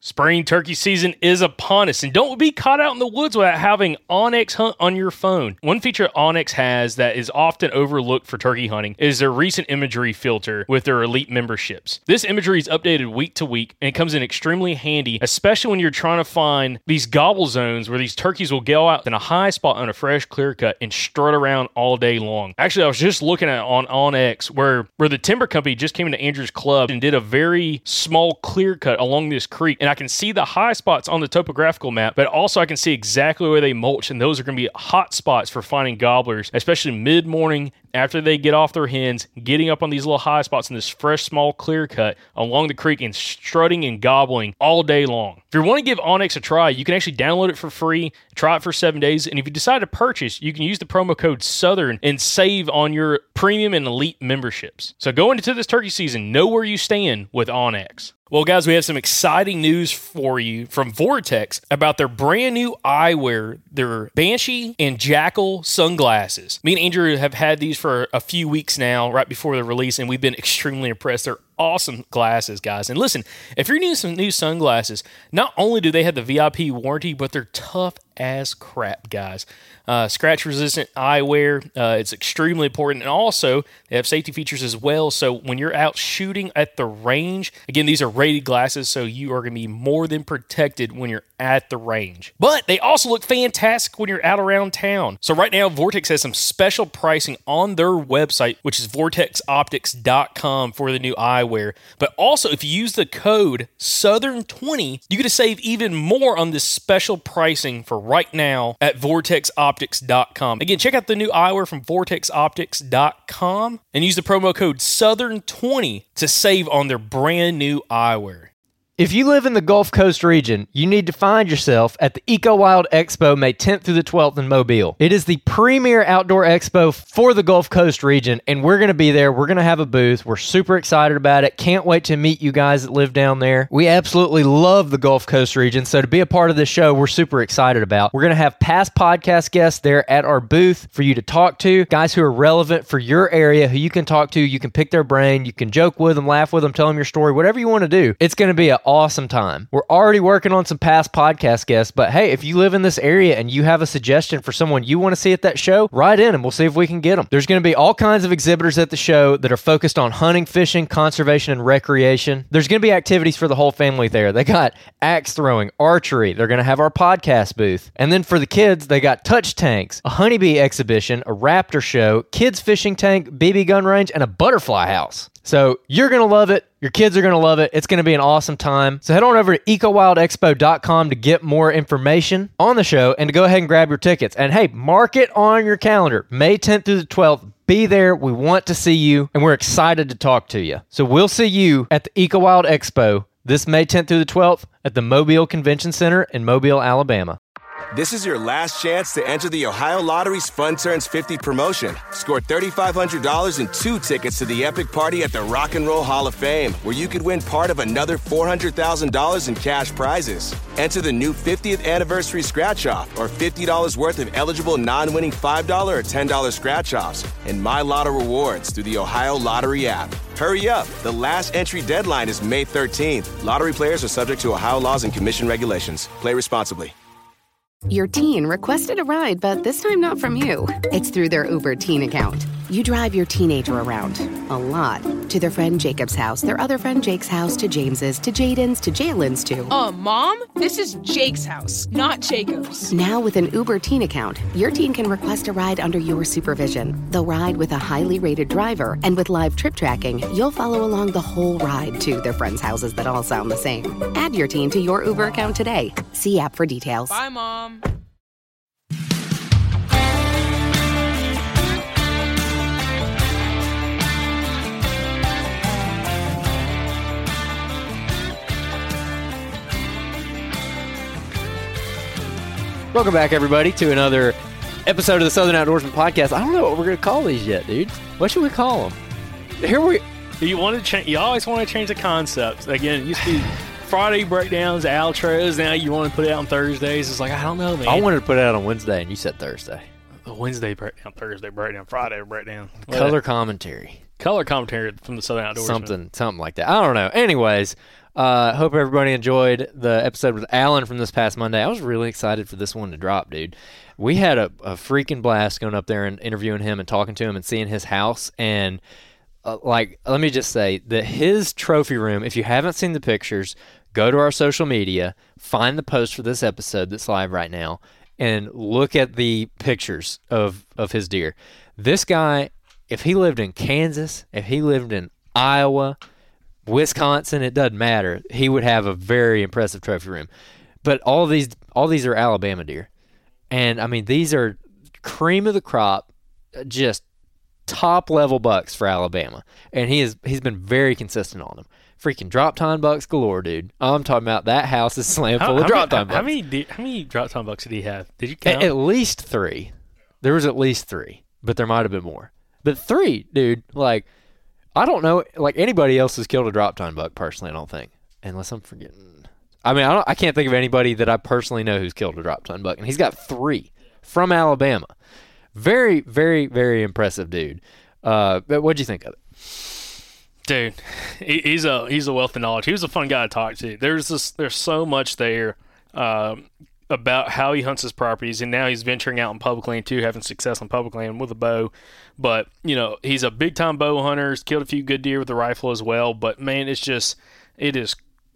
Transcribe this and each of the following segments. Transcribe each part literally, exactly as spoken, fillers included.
Spring turkey season is upon us, and don't be caught out in the woods without having onX Hunt on your phone. One feature onX has that is often overlooked for turkey hunting is their recent imagery filter with their elite memberships. This imagery is updated week to week, and it comes in extremely handy, especially when you're trying to find these gobble zones where these turkeys will go out in a high spot on a fresh clear cut and strut around all day long. Actually, I was just looking at it on onX where, where the timber company just came into Andrew's club and did a very small clear cut along this creek, and I can see the high spots on the topographical map, but also I can see exactly where they mulch, and those are going to be hot spots for finding gobblers, especially mid-morning after they get off their hens, getting up on these little high spots in this fresh, small clear cut along the creek and strutting and gobbling all day long. If you want to give onX a try, you can actually download it for free, try it for seven days, and if you decide to purchase, you can use the promo code SOUTHERN and save on your premium and elite memberships. So go into this turkey season, know where you stand with onX. Well, guys, we have some exciting news for you from Vortex about their brand new eyewear, their Banshee and Jackal sunglasses. Me and Andrew have had these for a few weeks now, right before the release, and we've been extremely impressed. They're awesome glasses, guys. And listen, if you're needing some new sunglasses, not only do they have the V I P warranty, but they're tough as crap, guys. Uh, scratch-resistant eyewear, uh, it's extremely important. And also, they have safety features as well. So when you're out shooting at the range, again, these are rated glasses, so you are going to be more than protected when you're at the range. But they also look fantastic when you're out around town. So right now, Vortex has some special pricing on their website, which is vortex optics dot com for the new eyewear. But also, if you use the code Southern twenty, you get to save even more on this special pricing for right now at vortex optics dot com. Again, check out the new eyewear from vortex optics dot com and use the promo code Southern twenty to save on their brand new eyewear. If you live in the Gulf Coast region, you need to find yourself at the EcoWild Expo May tenth through the twelfth in Mobile. It is the premier outdoor expo for the Gulf Coast region, and we're going to be there. We're going to have a booth. We're super excited about it. Can't wait to meet you guys that live down there. We absolutely love the Gulf Coast region, so to be a part of this show, we're super excited about. We're going to have past podcast guests there at our booth for you to talk to, guys who are relevant for your area, who you can talk to. You can pick their brain. You can joke with them, laugh with them, tell them your story, whatever you want to do. It's going to be an awesome time. We're already working on some past podcast guests, but hey, if you live in this area and you have a suggestion for someone you want to see at that show, write in and we'll see if we can get them. There's going to be all kinds of exhibitors at the show that are focused on hunting, fishing, conservation, and recreation. There's going to be activities for the whole family there. They got axe throwing, archery. They're going to have our podcast booth. And then for the kids, they got touch tanks, a honeybee exhibition, a raptor show, kids fishing tank, B B gun range, and a butterfly house. So you're going to love it. Your kids are going to love it. It's going to be an awesome time. So head on over to eco wild expo dot com to get more information on the show and to go ahead and grab your tickets. And hey, mark it on your calendar. May tenth through the twelfth. Be there. We want to see you, and we're excited to talk to you. So we'll see you at the EcoWild Expo this May tenth through the twelfth at the Mobile Convention Center in Mobile, Alabama. This is your last chance to enter the Ohio Lottery's Fun Turns fifty promotion. Score three thousand five hundred dollars and two tickets to the epic party at the Rock and Roll Hall of Fame, where you could win part of another four hundred thousand dollars in cash prizes. Enter the new fiftieth anniversary scratch-off or fifty dollars worth of eligible non-winning five dollars or ten dollars scratch-offs and My Lotto rewards through the Ohio Lottery app. Hurry up. The last entry deadline is May thirteenth. Lottery players are subject to Ohio laws and commission regulations. Play responsibly. Your teen requested a ride, but this time not from you. It's through their Uber teen account. You drive your teenager around, a lot, to their friend Jacob's house, their other friend Jake's house, to James's, to Jaden's, to Jalen's, to... Uh, Mom? This is Jake's house, not Jacob's. Now with an Uber teen account, your teen can request a ride under your supervision. They'll ride with a highly rated driver, and with live trip tracking, you'll follow along the whole ride to their friends' houses that all sound the same. Add your teen to your Uber account today. See app for details. Bye, Mom. Welcome back, everybody, to another episode of the Southern Outdoorsman Podcast. I don't know what we're going to call these yet, dude. What should we call them? Here we... You want to change? You always want to change the concepts. Again, it used to be Friday breakdowns, outros. Now you want to put it out on Thursdays. It's like, I don't know, man. I wanted to put it out on Wednesday, and you said Thursday. the Wednesday breakdown, Thursday breakdown, Friday breakdown. Color commentary. Color commentary from the Southern Outdoorsman. Something, something like that. I don't know. Anyways, uh, hope everybody enjoyed the episode with Alan from this past Monday. I was really excited for this one to drop, dude. We had a, a freaking blast going up there and interviewing him and talking to him and seeing his house. And, uh, like, let me just say that his trophy room, if you haven't seen the pictures, go to our social media, find the post for this episode that's live right now, and look at the pictures of, of his deer. This guy, if he lived in Kansas, if he lived in Iowa, Wisconsin, it doesn't matter. He would have a very impressive trophy room. But all these all these are Alabama deer. And, I mean, these are cream of the crop, just top-level bucks for Alabama. And he is, he's been very consistent on them. Freaking drop time bucks galore, dude. I'm talking about that house is slammed full how, of drop how time bucks. How many, de- how many drop time bucks did he have? Did you count? At, at least three. There was at least three, but there might have been more. But three, dude, like, I don't know, like, anybody else has killed a drop time buck, personally, I don't think. Unless I'm forgetting. I mean, I, don't, I can't think of anybody that I personally know who's killed a drop time buck. And he's got three from Alabama. Very, very, very impressive dude. Uh, but what'd you think of it? Dude, he's a he's a wealth of knowledge. He was a fun guy to talk to. There's this, there's so much there um, about how he hunts his properties, and now he's venturing out in public land too, having success on public land with a bow. But you know, he's a big time bow hunter. He's killed a few good deer with the rifle as well. But man, it's just it is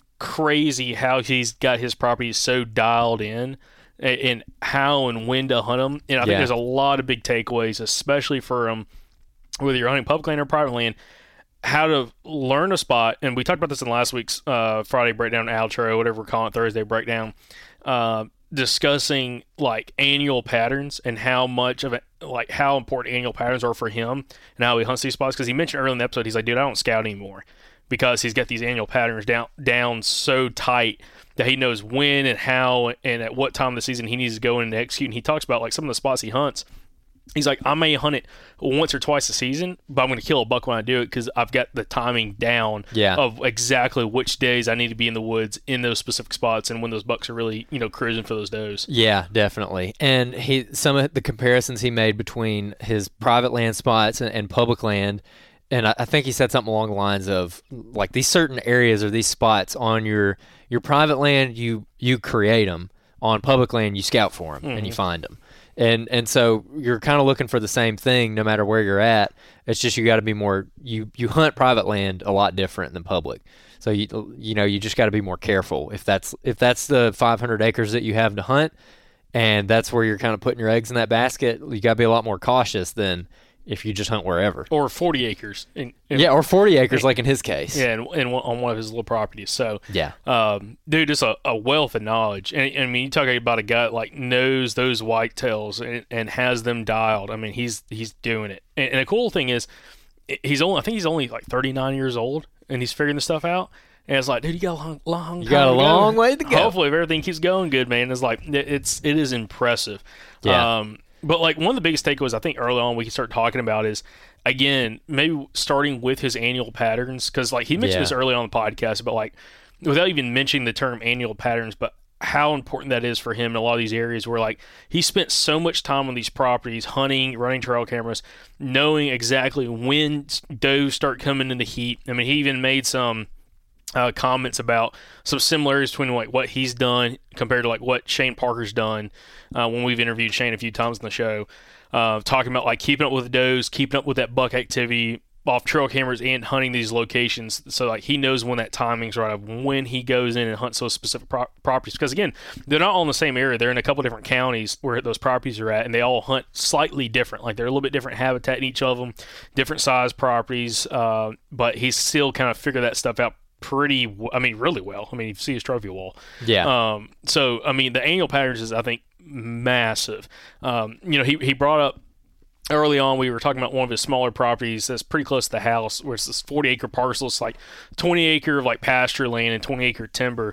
crazy how he's got his properties so dialed in, and how and when to hunt them. And I think Yeah. there's a lot of big takeaways, especially for um, whether you're hunting public land or private land. How to learn a spot, and we talked about this in last week's uh, Friday breakdown outro, whatever we're calling it, Thursday breakdown, uh, discussing like annual patterns and how much of it, like how important annual patterns are for him and how he hunts these spots. Because he mentioned earlier in the episode, he's like, dude, I don't scout anymore because he's got these annual patterns down down so tight that he knows when and how and at what time of the season he needs to go in and execute. And he talks about like some of the spots he hunts. He's like, I may hunt it once or twice a season, but I'm going to kill a buck when I do it because I've got the timing down Yeah. of exactly which days I need to be in the woods in those specific spots and when those bucks are really, you know, cruising for those does. Yeah, definitely. And he some of the comparisons he made between his private land spots and, and public land, and I, I think he said something along the lines of like these certain areas or these spots on your your private land, you you create them. On public land, you scout for them mm-hmm. and you find them. And and so you're kind of looking for the same thing no matter where you're at. It's just you got to be more you, you hunt private land a lot different than public. So you you know you just got to be more careful if that's if that's the five hundred acres that you have to hunt, and that's where you're kind of putting your eggs in that basket. You got to be a lot more cautious than if you just hunt wherever. Or forty acres. In, in, yeah, or forty acres like in his case. Yeah, in, in, on one of his little properties. So, yeah, um, dude, it's a, a wealth of knowledge. And, and I mean, you talk about a guy that, like knows those whitetails and, and has them dialed. I mean, he's he's doing it. And, and the cool thing is, he's only I think he's only like thirty-nine years old, and he's figuring this stuff out. And it's like, dude, you got a long, long you got a long go. way to go. Hopefully, if everything keeps going good, man, it's like it, it's it is impressive. Yeah. Um, But, like, one of the biggest takeaways I think early on we can start talking about is, again, maybe starting with his annual patterns. Because, like, he mentioned yeah. this early on the podcast, but, like, without even mentioning the term annual patterns, but how important that is for him in a lot of these areas where, like, he spent so much time on these properties, hunting, running trail cameras, knowing exactly when does start coming in the heat. I mean, he even made some uh, comments about some similarities between, like, what he's done compared to, like, what Shane Parker's done uh, when we've interviewed Shane a few times in the show, uh, talking about, like, keeping up with the does, keeping up with that buck activity off trail cameras and hunting these locations. So, like, he knows when that timing's right of when he goes in and hunts those specific pro- properties. Because, again, they're not all in the same area. They're in a couple different counties where those properties are at, and they all hunt slightly different. Like, they're a little bit different habitat in each of them, different size properties, uh, but he's still kind of figured that stuff out pretty, I mean, really well. I mean, you see his trophy wall. Yeah. Um, so, I mean, the annual patterns is, I think, massive. Um, you know, he, he brought up early on, we were talking about one of his smaller properties that's pretty close to the house, where it's this forty acre parcel. It's like twenty acre of like pasture land and twenty acre timber,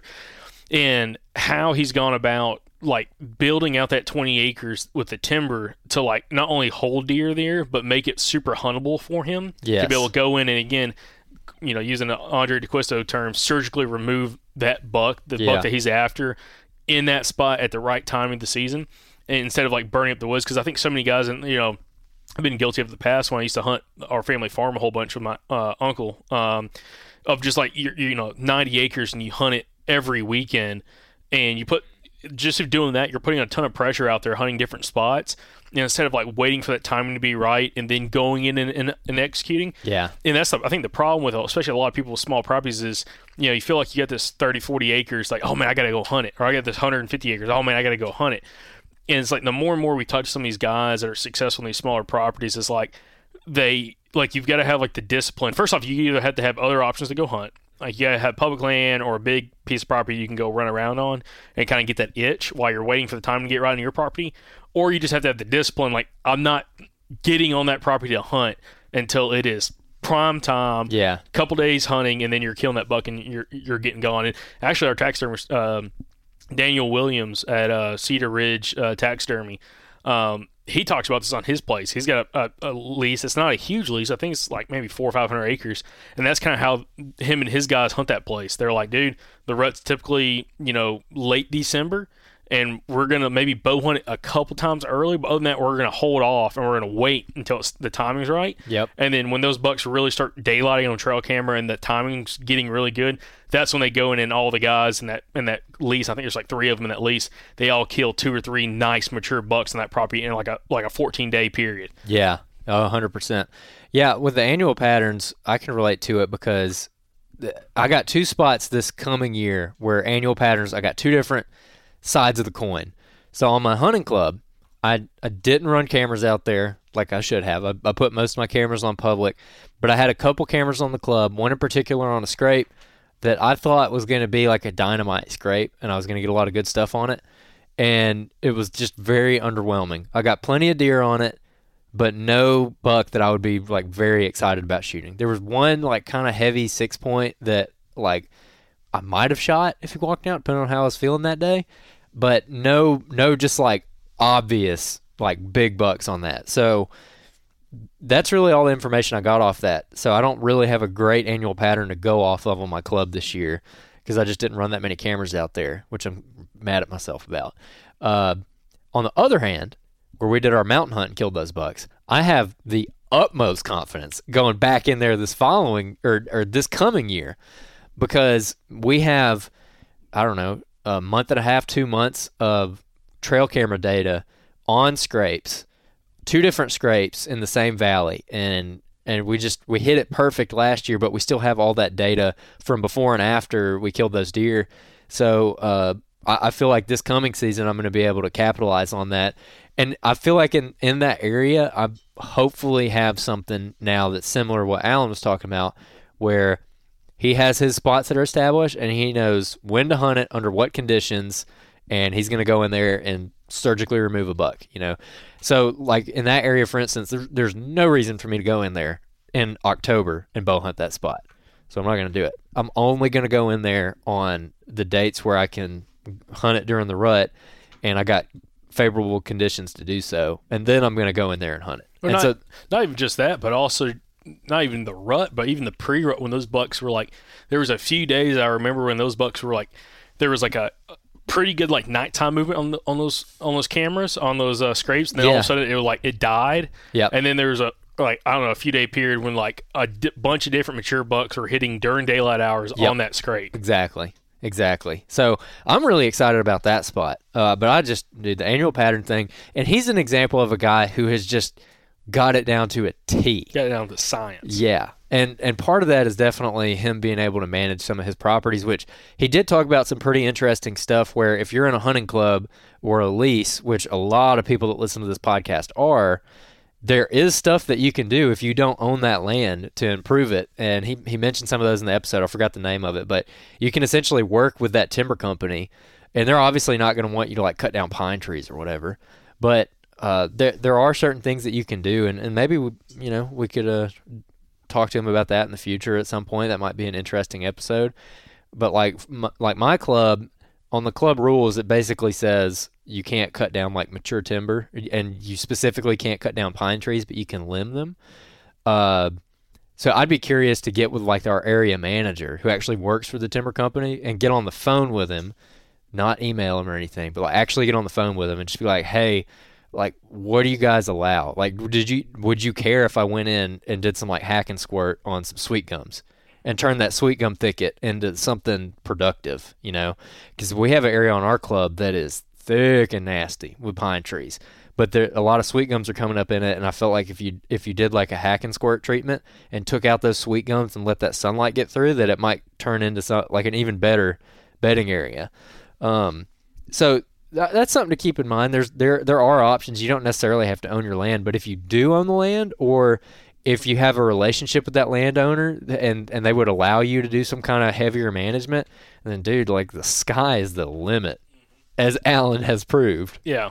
and how he's gone about like building out that twenty acres with the timber to like not only hold deer there, but make it super huntable for him yes. to be able to go in and, again, you know, using the Andre DeQuisto term, surgically remove that buck, the yeah. buck that he's after, in that spot at the right time of the season. and instead of like burning up the woods. Because I think so many guys, and you know, I've been guilty of the past when I used to hunt our family farm a whole bunch with my uh, uncle, um, of just like you you know ninety acres and you hunt it every weekend, and you put just doing that, you're putting a ton of pressure out there hunting different spots. You know, instead of like waiting for that timing to be right and then going in and, and, and executing. Yeah. And that's, the, I think the problem with, especially a lot of people with small properties is, you know, you feel like you got this thirty, forty acres, like, oh man, I got to go hunt it. Or I got this one hundred fifty acres. Oh man, I got to go hunt it. And it's like the more and more we touch some of these guys that are successful in these smaller properties, it's like they, like you've got to have like the discipline. First off, you either have to have other options to go hunt. Like you gotta have public land or a big piece of property you can go run around on and kind of get that itch while you're waiting for the time to get right on your property. Or you just have to have the discipline. Like I'm not getting on that property to hunt until it is prime time. Yeah. Couple days hunting, and then you're killing that buck and you're you're getting gone. And actually, our taxidermist um, Daniel Williams at uh, Cedar Ridge uh, Taxidermy. Um, he talks about this on his place. He's got a, a, a lease. It's not a huge lease. I think it's like maybe four or five hundred acres, and that's kind of how him and his guys hunt that place. They're like, dude, the rut's typically you know late December, and we're gonna maybe bow hunt it a couple times early, but other than that, we're gonna hold off and we're gonna wait until it's, the timing's right. Yep. And then when those bucks really start daylighting on trail camera and the timing's getting really good, that's when they go in and all the guys in that in that lease, I think there's like three of them in that lease, they all kill two or three nice mature bucks in that property in like a like a fourteen day period. Yeah, oh, one hundred percent. Yeah, with the annual patterns, I can relate to it because I got two spots this coming year where annual patterns, I got two different sides of the coin. So on my hunting club, I, I didn't run cameras out there like I should have. I, I put most of my cameras on public, but I had a couple cameras on the club, one in particular on a scrape that I thought was going to be like a dynamite scrape, and I was going to get a lot of good stuff on it, and it was just very underwhelming. I got plenty of deer on it, but no buck that I would be like very excited about shooting. There was one like kind of heavy six point that like I might have shot if he walked out, depending on how I was feeling that day, but no, no, just like obvious like big bucks on that. So that's really all the information I got off that. So I don't really have a great annual pattern to go off of on my club this year because I just didn't run that many cameras out there, which I'm mad at myself about. Uh, on the other hand, where we did our mountain hunt and killed those bucks, I have the utmost confidence going back in there this following or, or this coming year because we have, I don't know, a month and a half, two months of trail camera data on scrapes, two different scrapes in the same valley, and and we just we hit it perfect last year, but we still have all that data from before and after we killed those deer. So uh, I, I feel like this coming season I'm going to be able to capitalize on that, and I feel like in in that area I hopefully have something now that's similar to what Alan was talking about, where he has his spots that are established and he knows when to hunt it under what conditions, and he's going to go in there and surgically remove a buck, you know. So like in that area, for instance, there's, there's no reason for me to go in there in October and bow hunt that spot. So I'm not going to do it. I'm only going to go in there on the dates where I can hunt it during the rut and I got favorable conditions to do so. And then I'm going to go in there and hunt it. Well, and not, so, not even just that, but also not even the rut, but even the pre-rut when those bucks were like, there was a few days I remember when those bucks were like, there was like a pretty good like nighttime movement on the, on those on those cameras on those uh, scrapes, and then yeah. all of a sudden it was like it died. Yeah, and then there was a like I don't know a few day period when like a di- bunch of different mature bucks were hitting during daylight hours yep. on that scrape. Exactly, exactly. So I'm really excited about that spot. Uh, but I just did the annual pattern thing, and he's an example of a guy who has just got it down to a T. Got it down to science. Yeah. And and part of that is definitely him being able to manage some of his properties, which he did talk about some pretty interesting stuff where if you're in a hunting club or a lease, which a lot of people that listen to this podcast are, there is stuff that you can do if you don't own that land to improve it. And he, he mentioned some of those in the episode. I forgot the name of it. But you can essentially work with that timber company, and they're obviously not going to want you to like cut down pine trees or whatever. But uh, there there are certain things that you can do, and, and maybe we, you know we could uh, talk to him about that in the future at some point. That might be an interesting episode. But like m- like my club, on the club rules, it basically says you can't cut down like mature timber, and you specifically can't cut down pine trees, but you can limb them. Uh, so I'd be curious to get with like our area manager who actually works for the timber company and get on the phone with him not email them or anything, but like actually get on the phone with them and just be like, hey, like, what do you guys allow? Like, did you would you care if I went in and did some like hack and squirt on some sweet gums and turned that sweet gum thicket into something productive, you know? Because we have an area on our club that is thick and nasty with pine trees, but there a lot of sweet gums are coming up in it, and I felt like if you if you did like a hack and squirt treatment and took out those sweet gums and let that sunlight get through, that it might turn into some, like an even better bedding area. Um, so th- that's something to keep in mind. There's there there are options. You don't necessarily have to own your land, but if you do own the land, or if you have a relationship with that landowner and and they would allow you to do some kind of heavier management, then dude, like the sky is the limit, as Alan has proved. Yeah.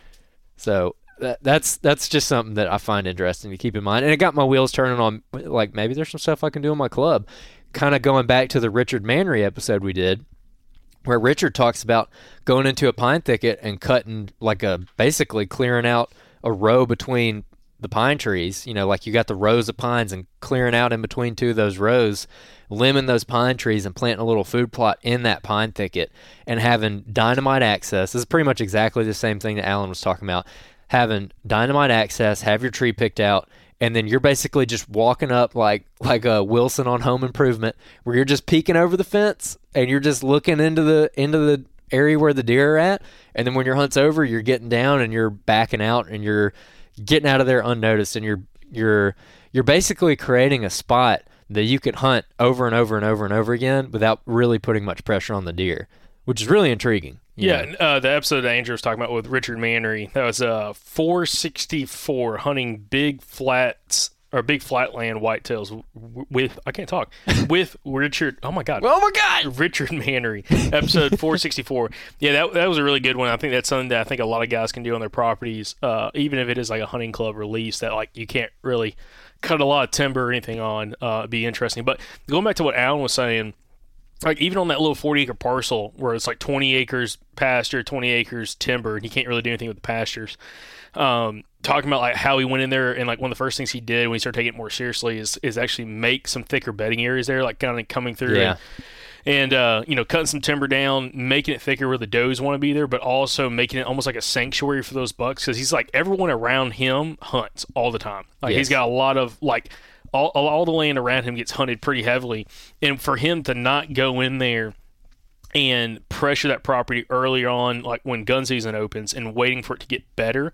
So that, that's that's just something that I find interesting to keep in mind, and it got my wheels turning on. Like maybe there's some stuff I can do in my club. Kind of going back to the Richard Manry episode we did, where Richard talks about going into a pine thicket and cutting like a basically clearing out a row between the pine trees. You know, like you got the rows of pines and clearing out in between two of those rows, limbing those pine trees and planting a little food plot in that pine thicket and having dynamite access. This is pretty much exactly the same thing that Alan was talking about. Having dynamite access, have your tree picked out, and then you're basically just walking up like like a Wilson on Home Improvement, where you're just peeking over the fence and you're just looking into the into the area where the deer are at. And then when your hunt's over, you're getting down and you're backing out and you're getting out of there unnoticed, and you're you're you're basically creating a spot that you could hunt over and over and over and over again without really putting much pressure on the deer, which is really intriguing. Yeah, uh, the episode that Andrew was talking about with Richard Manry, that was uh, four sixty-four, hunting big flats, or big flatland whitetails w- with, I can't talk, with Richard, oh my God. Oh my God! Richard Manry, episode four sixty-four. Yeah, that that was a really good one. I think that's something that I think a lot of guys can do on their properties, uh, even if it is like a hunting club release that like you can't really cut a lot of timber or anything on. Uh, it'd be interesting. But going back to what Alan was saying, like even on that little forty acre parcel where it's like twenty acres pasture, twenty acres timber, and you can't really do anything with the pastures. Um, talking about like how he went in there, and like one of the first things he did when he started taking it more seriously is is actually make some thicker bedding areas there, like kind of coming through. Yeah. And, and uh, you know, cutting some timber down, making it thicker where the does want to be there, but also making it almost like a sanctuary for those bucks, because he's like, everyone around him hunts all the time. Like yes. He's got a lot of like. All, all the land around him gets hunted pretty heavily, and for him to not go in there and pressure that property early on, like when gun season opens, and waiting for it to get better,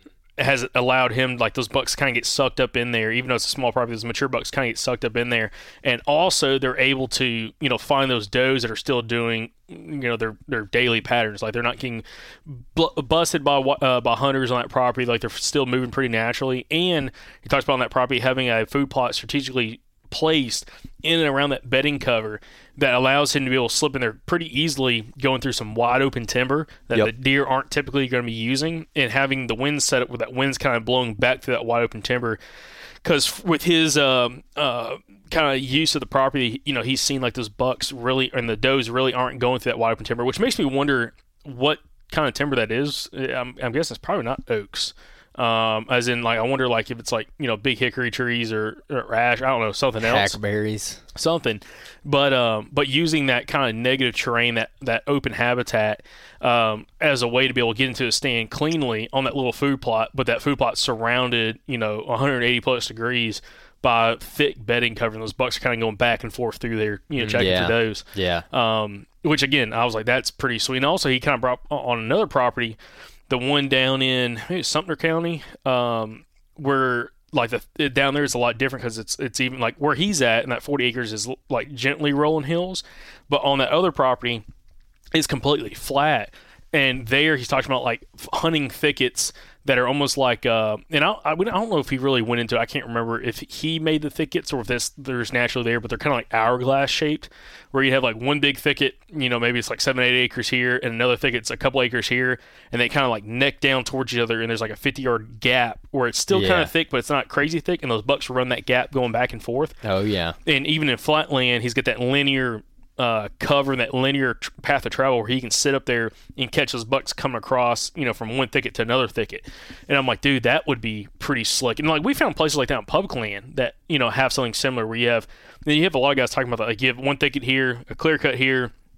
has allowed him, like those bucks kind of get sucked up in there, even though it's a small property, those mature bucks kind of get sucked up in there, and also they're able to, you know, find those does that are still doing, you know, their their daily patterns, like they're not getting bl- busted by uh, by hunters on that property, like they're still moving pretty naturally. And he talks about on that property having a food plot strategically placed in and around that bedding cover that allows him to be able to slip in there pretty easily, going through some wide open timber that yep. the deer aren't typically going to be using, and having the wind set up with that wind's kind of blowing back through that wide open timber. Because with his um, uh, kind of use of the property, you know, he's seen like those bucks really, and the does really aren't going through that wide open timber, which makes me wonder what kind of timber that is. I'm, I'm guessing it's probably not oaks. Um, as in, like, I wonder, like, if it's like, you know, big hickory trees or, or ash, I don't know, something else, hackberries, something. But um, but using that kind of negative terrain, that that open habitat, um, as a way to be able to get into a stand cleanly on that little food plot, but that food plot surrounded, you know, one hundred eighty plus degrees by thick bedding covering. Those bucks are kind of going back and forth through there, you know, checking yeah. for does. Yeah. Um, which again, I was like, that's pretty sweet. And also, he kind of brought on another property, the one down in maybe Sumter County, um, where like the down there is a lot different, because it's it's even like where he's at, and that forty acres is like gently rolling hills, but on that other property, it's completely flat. And there he's talking about like hunting thickets that are almost like, uh, and I, I, I don't know if he really went into it. I can't remember if he made the thickets or if this, there's naturally there, but they're kind of like hourglass shaped, where you have like one big thicket, you know, maybe it's like seven, eight acres here, and another thicket's a couple acres here, and they kind of like neck down towards each other, and there's like a fifty yard gap where it's still yeah. kind of thick, but it's not crazy thick, and those bucks run that gap going back and forth. Oh, yeah. And even in flat land, he's got that linear Uh, cover, that linear tr- path of travel where he can sit up there and catch those bucks coming across, you know, from one thicket to another thicket. And I'm like, dude, that would be pretty slick. And like, we found places like that in public land that, you know, have something similar, where you have, you have a lot of guys talking about that. Like, you have one thicket here, a clear cut here,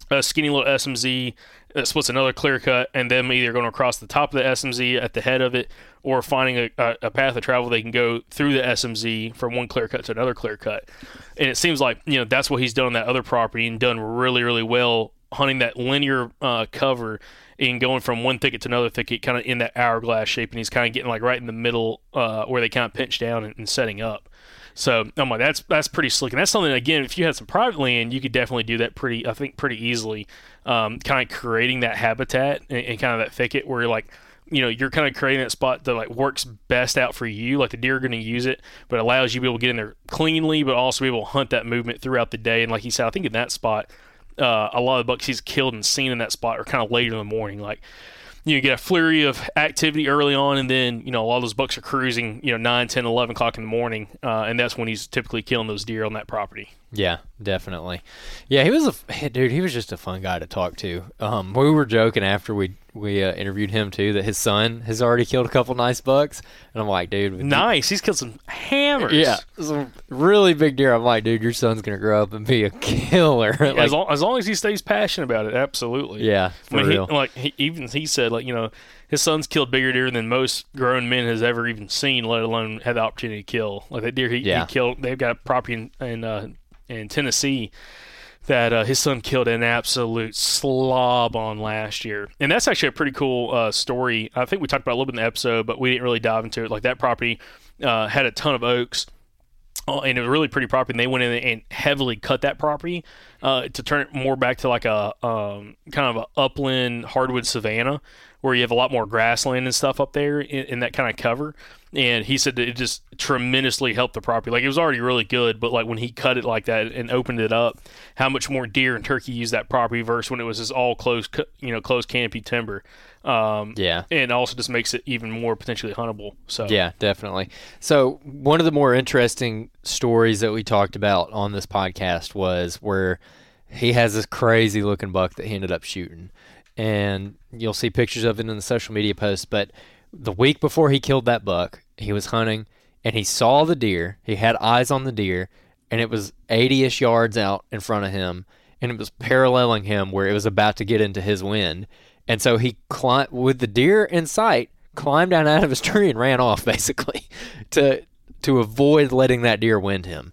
a skinny little S M Z that splits another clear cut, and them either going across the top of the S M Z at the head of it, or finding a, a, a path of travel they can go through the S M Z from one clear cut to another clear cut. And it seems like, you know, that's what he's done on that other property and done really, really well, hunting that linear uh, cover and going from one thicket to another thicket, kind of in that hourglass shape, and he's kind of getting like right in the middle uh, where they kind of pinch down and, and setting up. So I'm like, that's that's pretty slick, and that's something, again, if you had some private land, you could definitely do that pretty, I think, pretty easily. Um, kind of creating that habitat and, and kind of that thicket where you're like, you know, you're kind of creating that spot that like works best out for you. Like the deer are going to use it, but allows you to be able to get in there cleanly, but also be able to hunt that movement throughout the day. And like he said, I think in that spot, uh, a lot of the bucks he's killed and seen in that spot are kind of later in the morning, like. You get a flurry of activity early on, and then, you know, a lot of those bucks are cruising, you know, nine, ten, eleven o'clock in the morning, uh, and that's when he's typically killing those deer on that property. Yeah, definitely. Yeah, he was a dude. He was just a fun guy to talk to. Um, we were joking after we we uh, interviewed him too that his son has already killed a couple nice bucks, and I'm like, dude, nice. He's killed some hammers. Yeah, some really big deer. I'm like, dude, your son's gonna grow up and be a killer. Yeah, like, as, long, as long as he stays passionate about it, absolutely. Yeah, for I mean, real. He, like he, even he said, like, you know, his son's killed bigger deer than most grown men has ever even seen, let alone had the opportunity to kill. Like that deer he, yeah. he killed. They've got property in in, uh, in Tennessee that uh, his son killed an absolute slob on last year. And that's actually a pretty cool uh, story. I think we talked about it a little bit in the episode, but we didn't really dive into it. Like that property uh, had a ton of oaks, uh, and it was a really pretty property. And they went in and heavily cut that property uh, to turn it more back to like a um, kind of a upland hardwood savanna, where you have a lot more grassland and stuff up there in, in that kind of cover. And he said that it just tremendously helped the property. Like, it was already really good, but like when he cut it like that and opened it up, how much more deer and turkey used that property versus when it was just all closed, you know, closed canopy timber. Um, yeah. And also just makes it even more potentially huntable. So yeah, definitely. So one of the more interesting stories that we talked about on this podcast was where he has this crazy looking buck that he ended up shooting. And you'll see pictures of it in the social media posts, but the week before he killed that buck, he was hunting, and he saw the deer. He had eyes on the deer, and it was eighty-ish yards out in front of him, and it was paralleling him where it was about to get into his wind. And so he climbed, with the deer in sight, climbed down out of his tree and ran off, basically, to to avoid letting that deer wind him.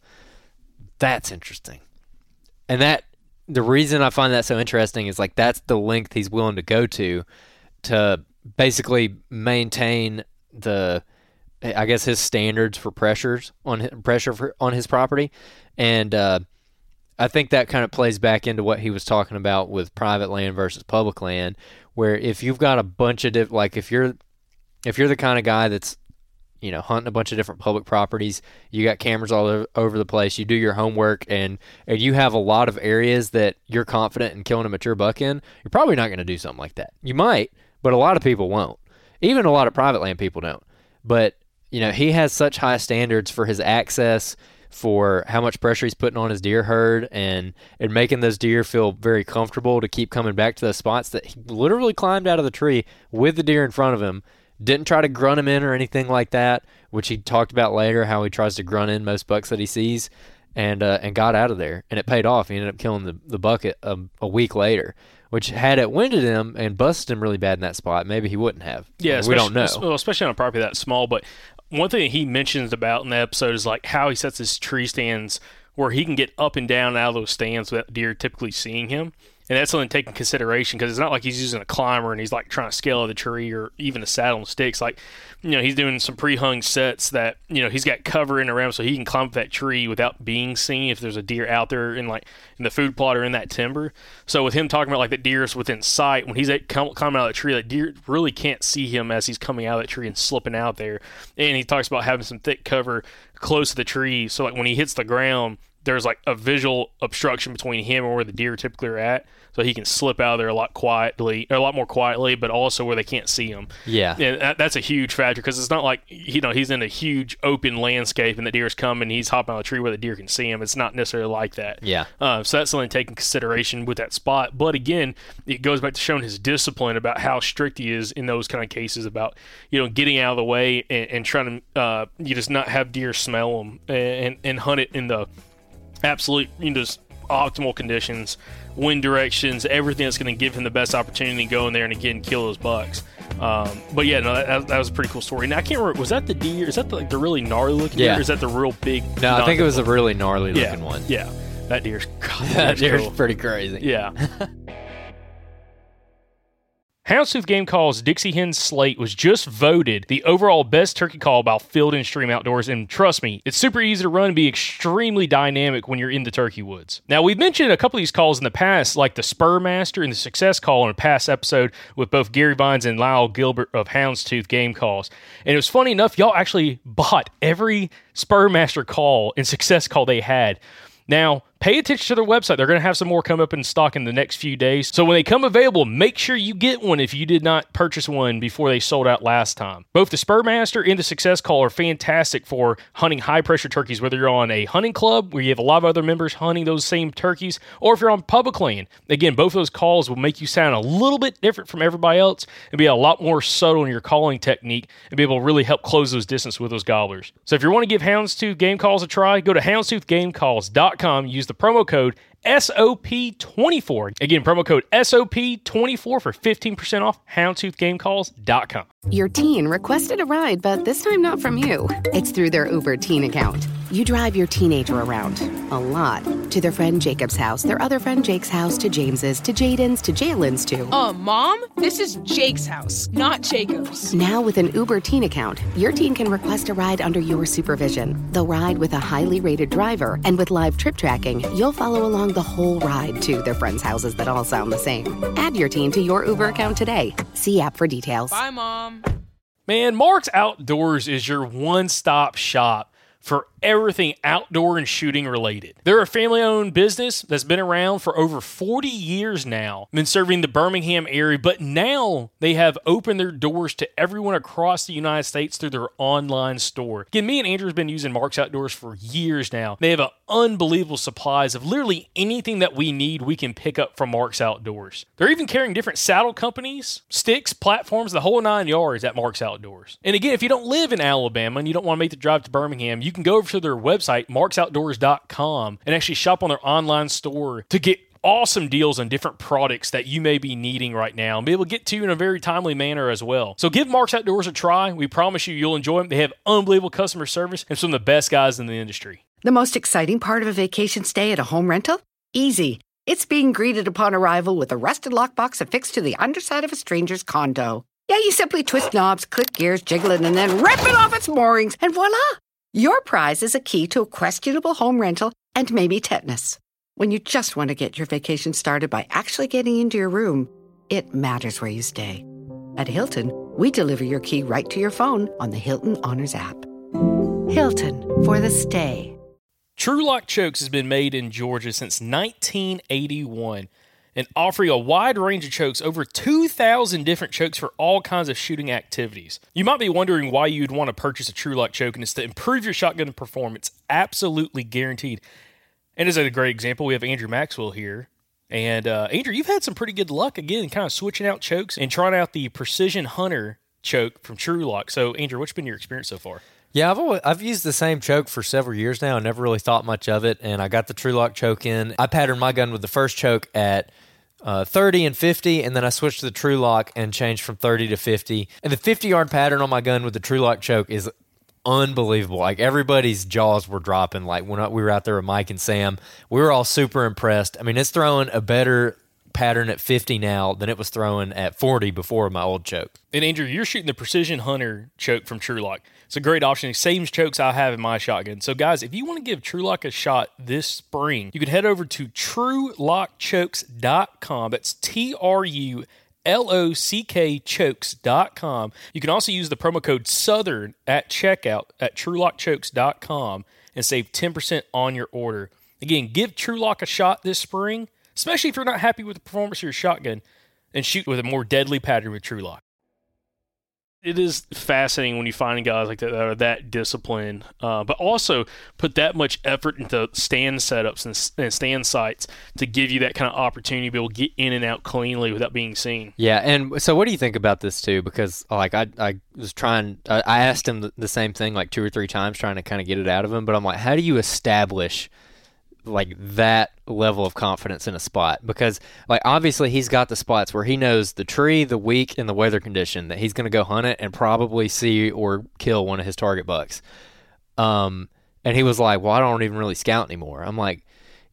That's interesting. And that the reason I find that so interesting is like that's the length he's willing to go to to basically maintain the, I guess, his standards for pressures on his, pressure for, on his property. And uh, I think that kind of plays back into what he was talking about with private land versus public land, where if you've got a bunch of diff- like if you're if you're the kind of guy that's, you know, hunting a bunch of different public properties, you got cameras all over the place, you do your homework, and, and you have a lot of areas that you're confident in killing a mature buck in, you're probably not going to do something like that. You might, but a lot of people won't. Even a lot of private land people don't. But, you know, he has such high standards for his access, for how much pressure he's putting on his deer herd, and, and making those deer feel very comfortable to keep coming back to those spots, that he literally climbed out of the tree with the deer in front of him. Didn't try to grunt him in or anything like that, which he talked about later, how he tries to grunt in most bucks that he sees, and uh, and got out of there. And it paid off. He ended up killing the, the buck a, a, a week later, which had it winded him and busted him really bad in that spot, maybe he wouldn't have. Yeah, we don't know. Well, especially on a property that small. But one thing he mentions about in the episode is like how he sets his tree stands where he can get up and down out of those stands without deer typically seeing him. And that's something to take in consideration, because it's not like he's using a climber and he's like trying to scale the tree or even a saddle and sticks. Like, you know, he's doing some pre-hung sets that, you know, he's got cover in around so he can climb up that tree without being seen if there's a deer out there in like in the food plot or in that timber. So with him talking about like the deer's within sight, when he's at, climbing out of the tree, that deer really can't see him as he's coming out of that tree and slipping out there. And he talks about having some thick cover close to the tree, so like when he hits the ground, there's like a visual obstruction between him and where the deer typically are at, so he can slip out of there a lot quietly, or a lot more quietly, but also where they can't see him. Yeah, and that, that's a huge factor, because it's not like, you know, he's in a huge open landscape and the deer's coming, he's hopping on a tree where the deer can see him. It's not necessarily like that. Yeah. Uh, so that's something to take in consideration with that spot. But again, it goes back to showing his discipline about how strict he is in those kind of cases about, you know, getting out of the way and, and trying to, uh, you just not have deer smell them and and hunt it in the absolute, you know, just optimal conditions, wind directions, everything that's going to give him the best opportunity to go in there and again kill those bucks. Um, but yeah, no, that, that was a pretty cool story. Now I can't remember, was that the deer? Is that the, like the really gnarly looking Yeah. deer? Or is that the real big? No, I think it was a really gnarly yeah, looking one. Yeah, that deer's, God, that That deer's deer's cool. pretty crazy. Yeah. Houndstooth Game Call's Dixie Hen Slate was just voted the overall best turkey call by Field and Stream Outdoors, and trust me, it's super easy to run and be extremely dynamic when you're in the turkey woods. Now, we've mentioned a couple of these calls in the past, like the Spur Master and the Success Call in a past episode with both Gary Vines and Lyle Gilbert of Houndstooth Game Calls. And it was funny enough, y'all actually bought every Spur Master call and Success Call they had. Now, pay attention to their website. They're going to have some more come up in stock in the next few days. So when they come available, make sure you get one if you did not purchase one before they sold out last time. Both the Spurmaster and the Success Call are fantastic for hunting high-pressure turkeys, whether you're on a hunting club where you have a lot of other members hunting those same turkeys, or if you're on public land. Again, both of those calls will make you sound a little bit different from everybody else and be a lot more subtle in your calling technique and be able to really help close those distance with those gobblers. So if you want to give Houndstooth Game Calls a try, go to houndstooth game calls dot com, use the promo code S O P twenty-four. Again, promo code S O P twenty-four for fifteen percent off houndstooth game calls dot com. Your teen requested a ride, but this time not from you. It's through their Uber teen account. You drive your teenager around, a lot, to their friend Jacob's house, their other friend Jake's house, to James's, to Jaden's, to Jalen's, to... Uh, Mom, this is Jake's house, not Jacob's. Now with an Uber teen account, your teen can request a ride under your supervision. They'll ride with a highly rated driver, and with live trip tracking, you'll follow along the whole ride to their friends' houses that all sound the same. Add your teen to your Uber account today. See app for details. Bye, Mom. Man, Mark's Outdoors is your one-stop shop for everything outdoor and shooting related. They're a family-owned business that's been around for over forty years now, been serving the Birmingham area, but now they have opened their doors to everyone across the United States through their online store. Again, me and Andrew have been using Mark's Outdoors for years now. They have an unbelievable supplies of literally anything that we need we can pick up from Mark's Outdoors. They're even carrying different saddle companies, sticks, platforms, the whole nine yards at Mark's Outdoors. And again, if you don't live in Alabama and you don't want to make the drive to Birmingham, you can go over to their website, marks outdoors dot com, and actually shop on their online store to get awesome deals on different products that you may be needing right now and be able to get to you in a very timely manner as well. So give Mark's Outdoors a try. We promise you you'll enjoy them. They have unbelievable customer service and some of the best guys in the industry. The most exciting part of a vacation stay at a home rental? Easy. It's being greeted upon arrival with a rusted lockbox affixed to the underside of a stranger's condo. Yeah, you simply twist knobs, click gears, jiggle it, and then rip it off its moorings, and voila! Your prize is a key to a questionable home rental and maybe tetanus. When you just want to get your vacation started by actually getting into your room, it matters where you stay. At Hilton, we deliver your key right to your phone on the Hilton Honors app. Hilton, for the stay. TruLock Chokes has been made in Georgia since nineteen eighty-one and offering a wide range of chokes, over two thousand different chokes for all kinds of shooting activities. You might be wondering why you'd want to purchase a TruLock choke, and it's to improve your shotgun performance, absolutely guaranteed. And as a great example, we have Andrew Maxwell here. And uh, Andrew, you've had some pretty good luck, again, kind of switching out chokes and trying out the Precision Hunter choke from TruLock. So, Andrew, what's been your experience so far? Yeah, I've always, I've used the same choke for several years now. I never really thought much of it, and I got the TruLock choke in. I patterned my gun with the first choke at uh, thirty and fifty, and then I switched to the TruLock and changed from thirty to fifty. And the fifty-yard pattern on my gun with the TruLock choke is unbelievable. Like, everybody's jaws were dropping. Like, when we were out there with Mike and Sam, we were all super impressed. I mean, it's throwing a better pattern at fifty now than it was throwing at forty before my old choke. And Andrew, you're shooting the Precision Hunter choke from TruLock. It's a great option. Same chokes I have in my shotgun. So guys, if you want to give TruLock a shot this spring, you can head over to true lock chokes dot com. That's T R U L O C K chokes dot com. You can also use the promo code Southern at checkout at true lock chokes dot com and save ten percent on your order. Again, give TruLock a shot this spring, especially if you're not happy with the performance of your shotgun, and shoot with a more deadly pattern with TruLock. It is fascinating when you find guys like that that are that disciplined, uh, but also put that much effort into stand setups and, and stand sites to give you that kind of opportunity to be able to get in and out cleanly without being seen. Yeah, and so what do you think about this too? Because like I, I was trying, I asked him the, the same thing like two or three times, trying to kind of get it out of him. But I'm like, how do you establish like that level of confidence in a spot, because like obviously he's got the spots where he knows the tree, the week, and the weather condition that he's going to go hunt it and probably see or kill one of his target bucks. Um, and he was like, well, I don't even really scout anymore. I'm like,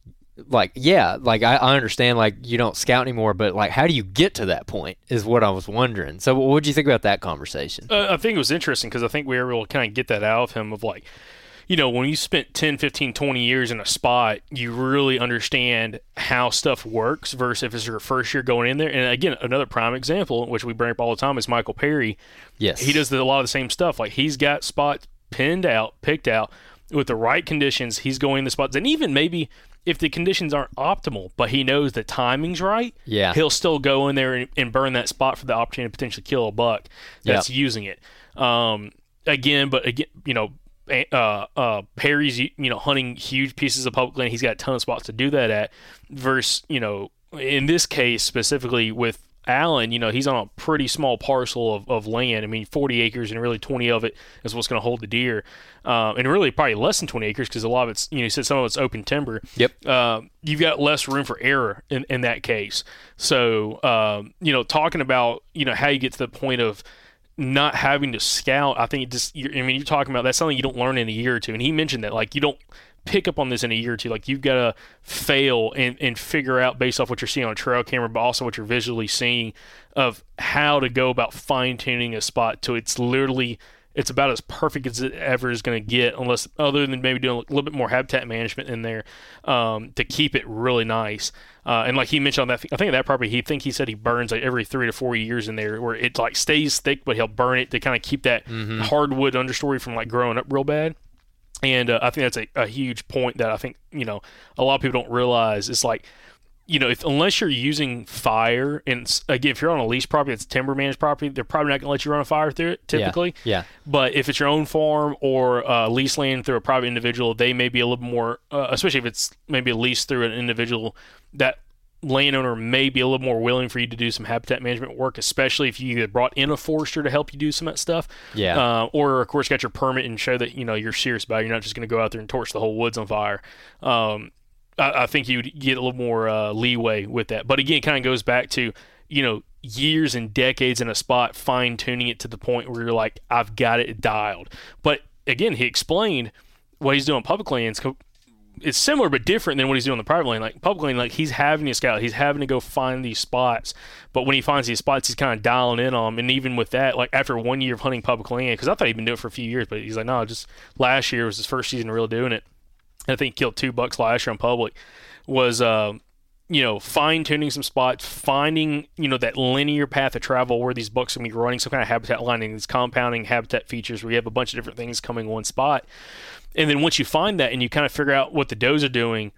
like, yeah, like I, I understand like you don't scout anymore, but like how do you get to that point is what I was wondering. So what did you think about that conversation? Uh, I think it was interesting because I think we were able to kind of get that out of him of like, you know, when you spent ten, fifteen, twenty years in a spot, you really understand how stuff works versus if it's your first year going in there. And again, another prime example, which we bring up all the time, is Michael Perry. Yes. He does the, a lot of the same stuff. Like he's got spots pinned out, picked out with the right conditions. He's going in the spots. And even maybe if the conditions aren't optimal, but he knows the timing's right, yeah, he'll still go in there and, and burn that spot for the opportunity to potentially kill a buck that's yep. using it. Um, again, but again, you know, Uh, uh, Perry's, you know, hunting huge pieces of public land. He's got a ton of spots to do that at. Versus, you know, in this case specifically with Allen, you know, he's on a pretty small parcel of, of land. I mean, forty acres, and really twenty of it is what's going to hold the deer. Uh, and really probably less than twenty acres because a lot of it's, you know, you said some of it's open timber. Yep. Uh, you've got less room for error in, in that case. So, um, you know, talking about, you know, how you get to the point of not having to scout, I think it just, I mean, you're talking about that's something you don't learn in a year or two. And he mentioned that, like, you don't pick up on this in a year or two. Like, you've got to fail and, and figure out based off what you're seeing on a trail camera, but also what you're visually seeing of how to go about fine-tuning a spot to it's literally, it's about as perfect as it ever is going to get, unless other than maybe doing a little bit more habitat management in there um, to keep it really nice. Uh, and like he mentioned on that, I think of that property, he think he said he burns like every three to four years in there, where it like stays thick, but he'll burn it to kind of keep that mm-hmm. hardwood understory from like growing up real bad. And uh, I think that's a, a huge point that I think, you know, a lot of people don't realize. It's like, you know, if unless you're using fire, and again, if you're on a lease property, it's timber managed property, they're probably not going to let you run a fire through it typically. Yeah. yeah. But if it's your own farm or uh, lease land through a private individual, they may be a little more, uh, especially if it's maybe a lease through an individual, that landowner may be a little more willing for you to do some habitat management work, especially if you either brought in a forester to help you do some of that stuff. Yeah. Uh, or, of course, got your permit and show that, you know, you're serious about it. You're not just going to go out there and torch the whole woods on fire. Um, I, I think you'd get a little more uh, leeway with that. But, again, it kind of goes back to, you know, years and decades in a spot, fine-tuning it to the point where you're like, I've got it dialed. But, again, he explained what he's doing on public lands. It's similar but different than what he's doing on the private land. Like public land, like he's having to scout, he's having to go find these spots. But when he finds these spots, he's kind of dialing in on them. And even with that, like after one year of hunting public land, because I thought he'd been doing it for a few years, but he's like, no, just last year was his first season really doing it. And I think he killed two bucks last year on public. Was uh, you know, fine tuning some spots, finding you know that linear path of travel where these bucks are gonna be running, some kind of habitat lining, these compounding habitat features where you have a bunch of different things coming in one spot. And then once you find that and you kind of figure out what the does are doing,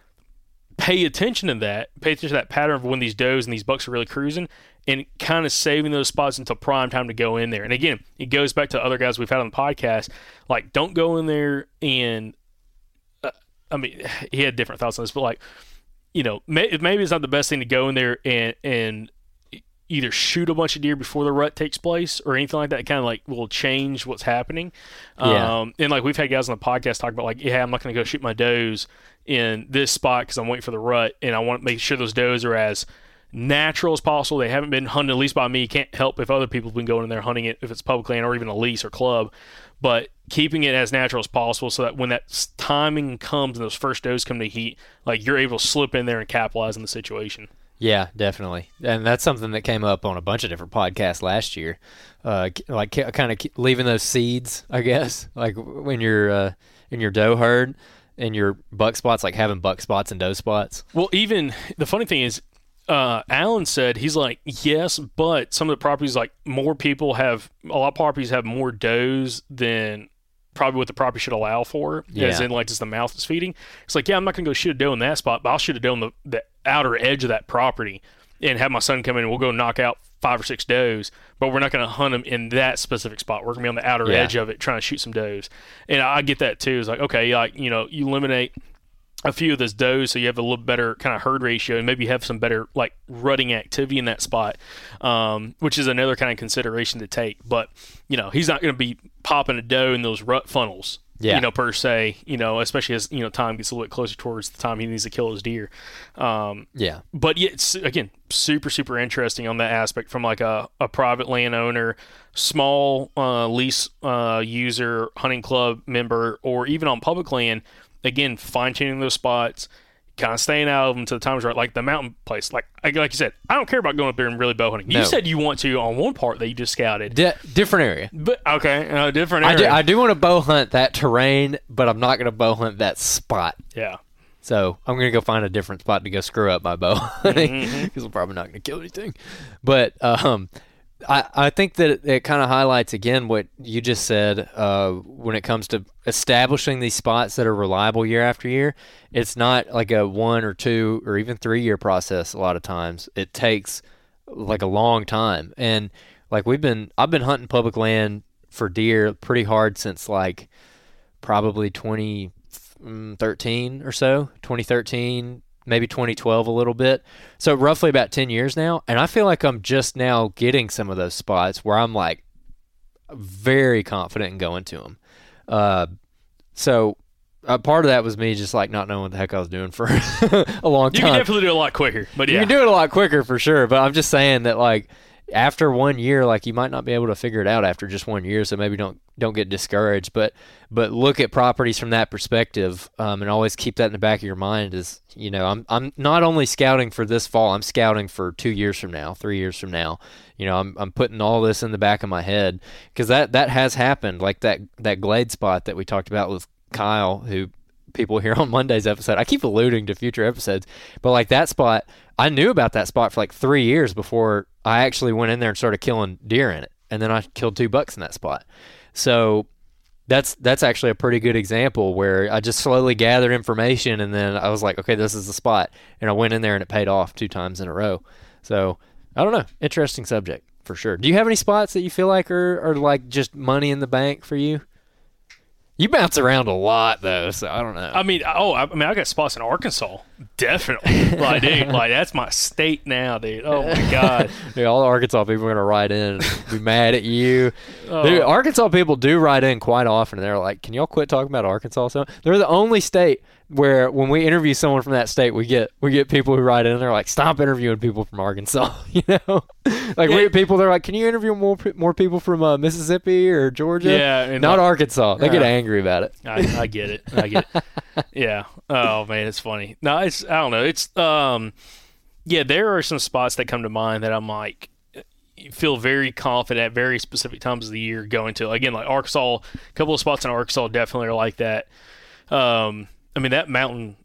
pay attention to that. Pay attention to that pattern of when these does and these bucks are really cruising, and kind of saving those spots until prime time to go in there. And again, it goes back to other guys we've had on the podcast. Like, don't go in there and, uh, I mean, he had different thoughts on this, but like, you know, may, maybe it's not the best thing to go in there and and either shoot a bunch of deer before the rut takes place or anything like that. It kind of like will change what's happening. Yeah. Um, and like we've had guys on the podcast talk about like, yeah, I'm not going to go shoot my does in this spot because I'm waiting for the rut, and I want to make sure those does are as natural as possible. They haven't been hunted, at least by me. Can't help if other people have been going in there hunting it, if it's public land or even a lease or club. But keeping it as natural as possible so that when that timing comes and those first does come to heat, like you're able to slip in there and capitalize on the situation. Yeah, definitely. And that's something that came up on a bunch of different podcasts last year. Uh, like kind of leaving those seeds, I guess, like when you're uh, in your doe herd and your buck spots, like having buck spots and doe spots. Well, even the funny thing is, uh, Alan said, he's like, yes, but some of the properties, like more people have, a lot of properties have more does than probably what the property should allow for, yeah. as in like just the mouth is feeding. It's like, yeah, I'm not going to go shoot a doe in that spot, but I'll shoot a doe on the, the outer edge of that property and have my son come in and we'll go knock out five or six does, but we're not going to hunt them in that specific spot. We're going to be on the outer yeah. edge of it trying to shoot some does. And I get that too. It's like, okay, like, you know, you eliminate a few of those does so you have a little better kind of herd ratio and maybe you have some better like rutting activity in that spot, um, which is another kind of consideration to take. But, you know, he's not going to be popping a doe in those rut funnels Yeah. You know, per se, you know, especially as, you know, time gets a little bit closer towards the time he needs to kill his deer. Um, yeah. But yeah, it's, again, super, super interesting on that aspect from like a, a private landowner, small uh, lease uh, user, hunting club member, or even on public land. Again, fine-tuning those spots, kind of staying out of them to the times right, like the mountain place. Like like you said, I don't care about going up there and really bow hunting. You No. said you want to on one part that you just scouted. Di- different area. But okay, uh, different I area. do, I do want to bow hunt that terrain, but I'm not going to bow hunt that spot. yeah. So I'm going to go find a different spot to go screw up my bow hunting because Mm-hmm. I'm probably not going to kill anything. But um, I, I think that it, it kind of highlights, again, what you just said uh, when it comes to establishing these spots that are reliable year after year. It's not like a one or two or even three-year process a lot of times. It takes like a long time. And like we've been – I've been hunting public land for deer pretty hard since like probably twenty thirteen or so, twenty thirteen, maybe twenty twelve a little bit. So roughly about ten years now. And I feel like I'm just now getting some of those spots where I'm like very confident in going to them. Uh, so uh, part of that was me just like not knowing what the heck I was doing for a long You time. can definitely do it a lot quicker, but yeah. You can do it a lot quicker for sure. But I'm just saying that like after one year, like you might not be able to figure it out after just one year. So maybe don't don't get discouraged. But but look at properties from that perspective, um, and always keep that in the back of your mind. Is you know I'm I'm not only scouting for this fall. I'm scouting for two years from now, three years from now. You know I'm I'm putting all this in the back of my head because that that has happened. Like that that glade spot that we talked about with Kyle, who people hear on Monday's episode. I keep alluding to future episodes, but like that spot, I knew about that spot for like three years before I actually went in there and started killing deer in it. And then I killed two bucks in that spot. So that's that's actually a pretty good example where I just slowly gathered information and then I was like, okay, this is the spot. And I went in there and it paid off two times in a row. So I don't know. Interesting subject for sure. Do you have any spots that you feel like are, are like just money in the bank for you? You bounce around a lot though, so I don't know. I mean, oh, I mean, I got spots in Arkansas, definitely. Like, dude, like that's my state now, dude. Oh my god, dude, all the Arkansas people are gonna write in and be mad at you. Oh. Dude, Arkansas people do write in quite often, and they're like, "Can y'all quit talking about Arkansas?" So they're the only state where, when we interview someone from that state, we get we get people who write in and they're like, "Stop interviewing people from Arkansas," you know. Like Yeah. we get people they're like, "Can you interview more more people from uh, Mississippi or Georgia?" Yeah, and not like- Arkansas. They get Uh, angry about it. I, I get it. I get it. Yeah. Oh man, it's funny. No, it's I don't know. It's um, yeah. There are some spots that come to mind that I'm like feel very confident at very specific times of the year going to. Again, like Arkansas, a couple of spots in Arkansas definitely are like that. Um, I mean that mountain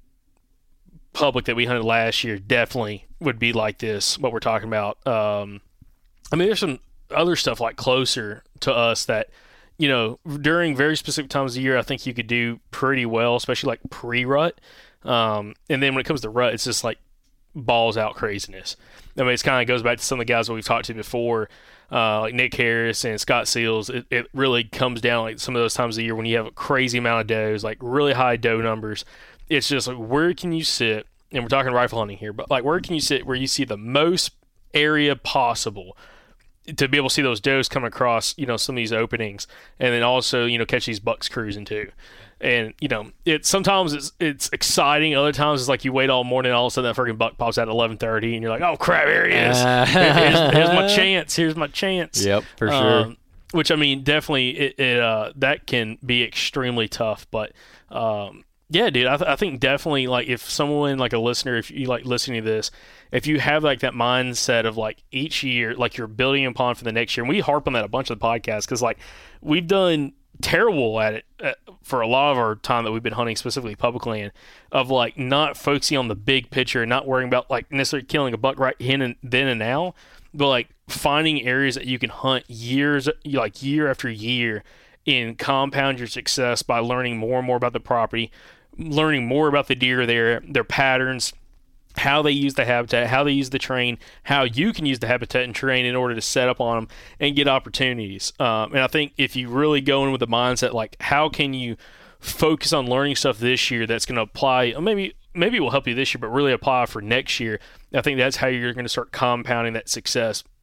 public that we hunted last year definitely would be like this. What we're talking about. Um, I mean, there's some other stuff like closer to us that, you know, during very specific times of the year, I think you could do pretty well, especially like pre-rut. Um, and then when it comes to rut, it's just like balls out craziness. I mean, it's kind of goes back to some of the guys that we've talked to before, uh, like Nick Harris and Scott Seals. It, it really comes down like some of those times of the year when you have a crazy amount of does, like really high doe numbers. It's just like, where can you sit? And we're talking rifle hunting here, but like, where can you sit where you see the most area possible to be able to see those does come across, you know, some of these openings, and then also, you know, catch these bucks cruising too. And, you know, it sometimes it's it's exciting. Other times it's like you wait all morning, and all of a sudden that freaking buck pops out at eleven thirty, and you're like, oh crap, here he is. Uh, here's, here's my chance. Here's my chance. Yep, for sure. Um, which I mean, definitely, it, it uh that can be extremely tough. But um, yeah, dude, I, th- I think definitely like if someone like a listener, if you like listening to this, if you have like that mindset of like each year, like you're building upon for the next year, and we harp on that a bunch of the podcasts because like we've done terrible at it uh, for a lot of our time that we've been hunting, specifically public land, of like not focusing on the big picture and not worrying about like necessarily killing a buck right then and then and now, but like finding areas that you can hunt years, like year after year, and compound your success by learning more and more about the property, learning more about the deer there, their patterns, how they use the habitat, how they use the terrain, how you can use the habitat and terrain in order to set up on them and get opportunities. Um, and I think if you really go in with the mindset, like how can you focus on learning stuff this year that's going to apply, maybe maybe it will help you this year, but really apply for next year, I think that's how you're going to start compounding that success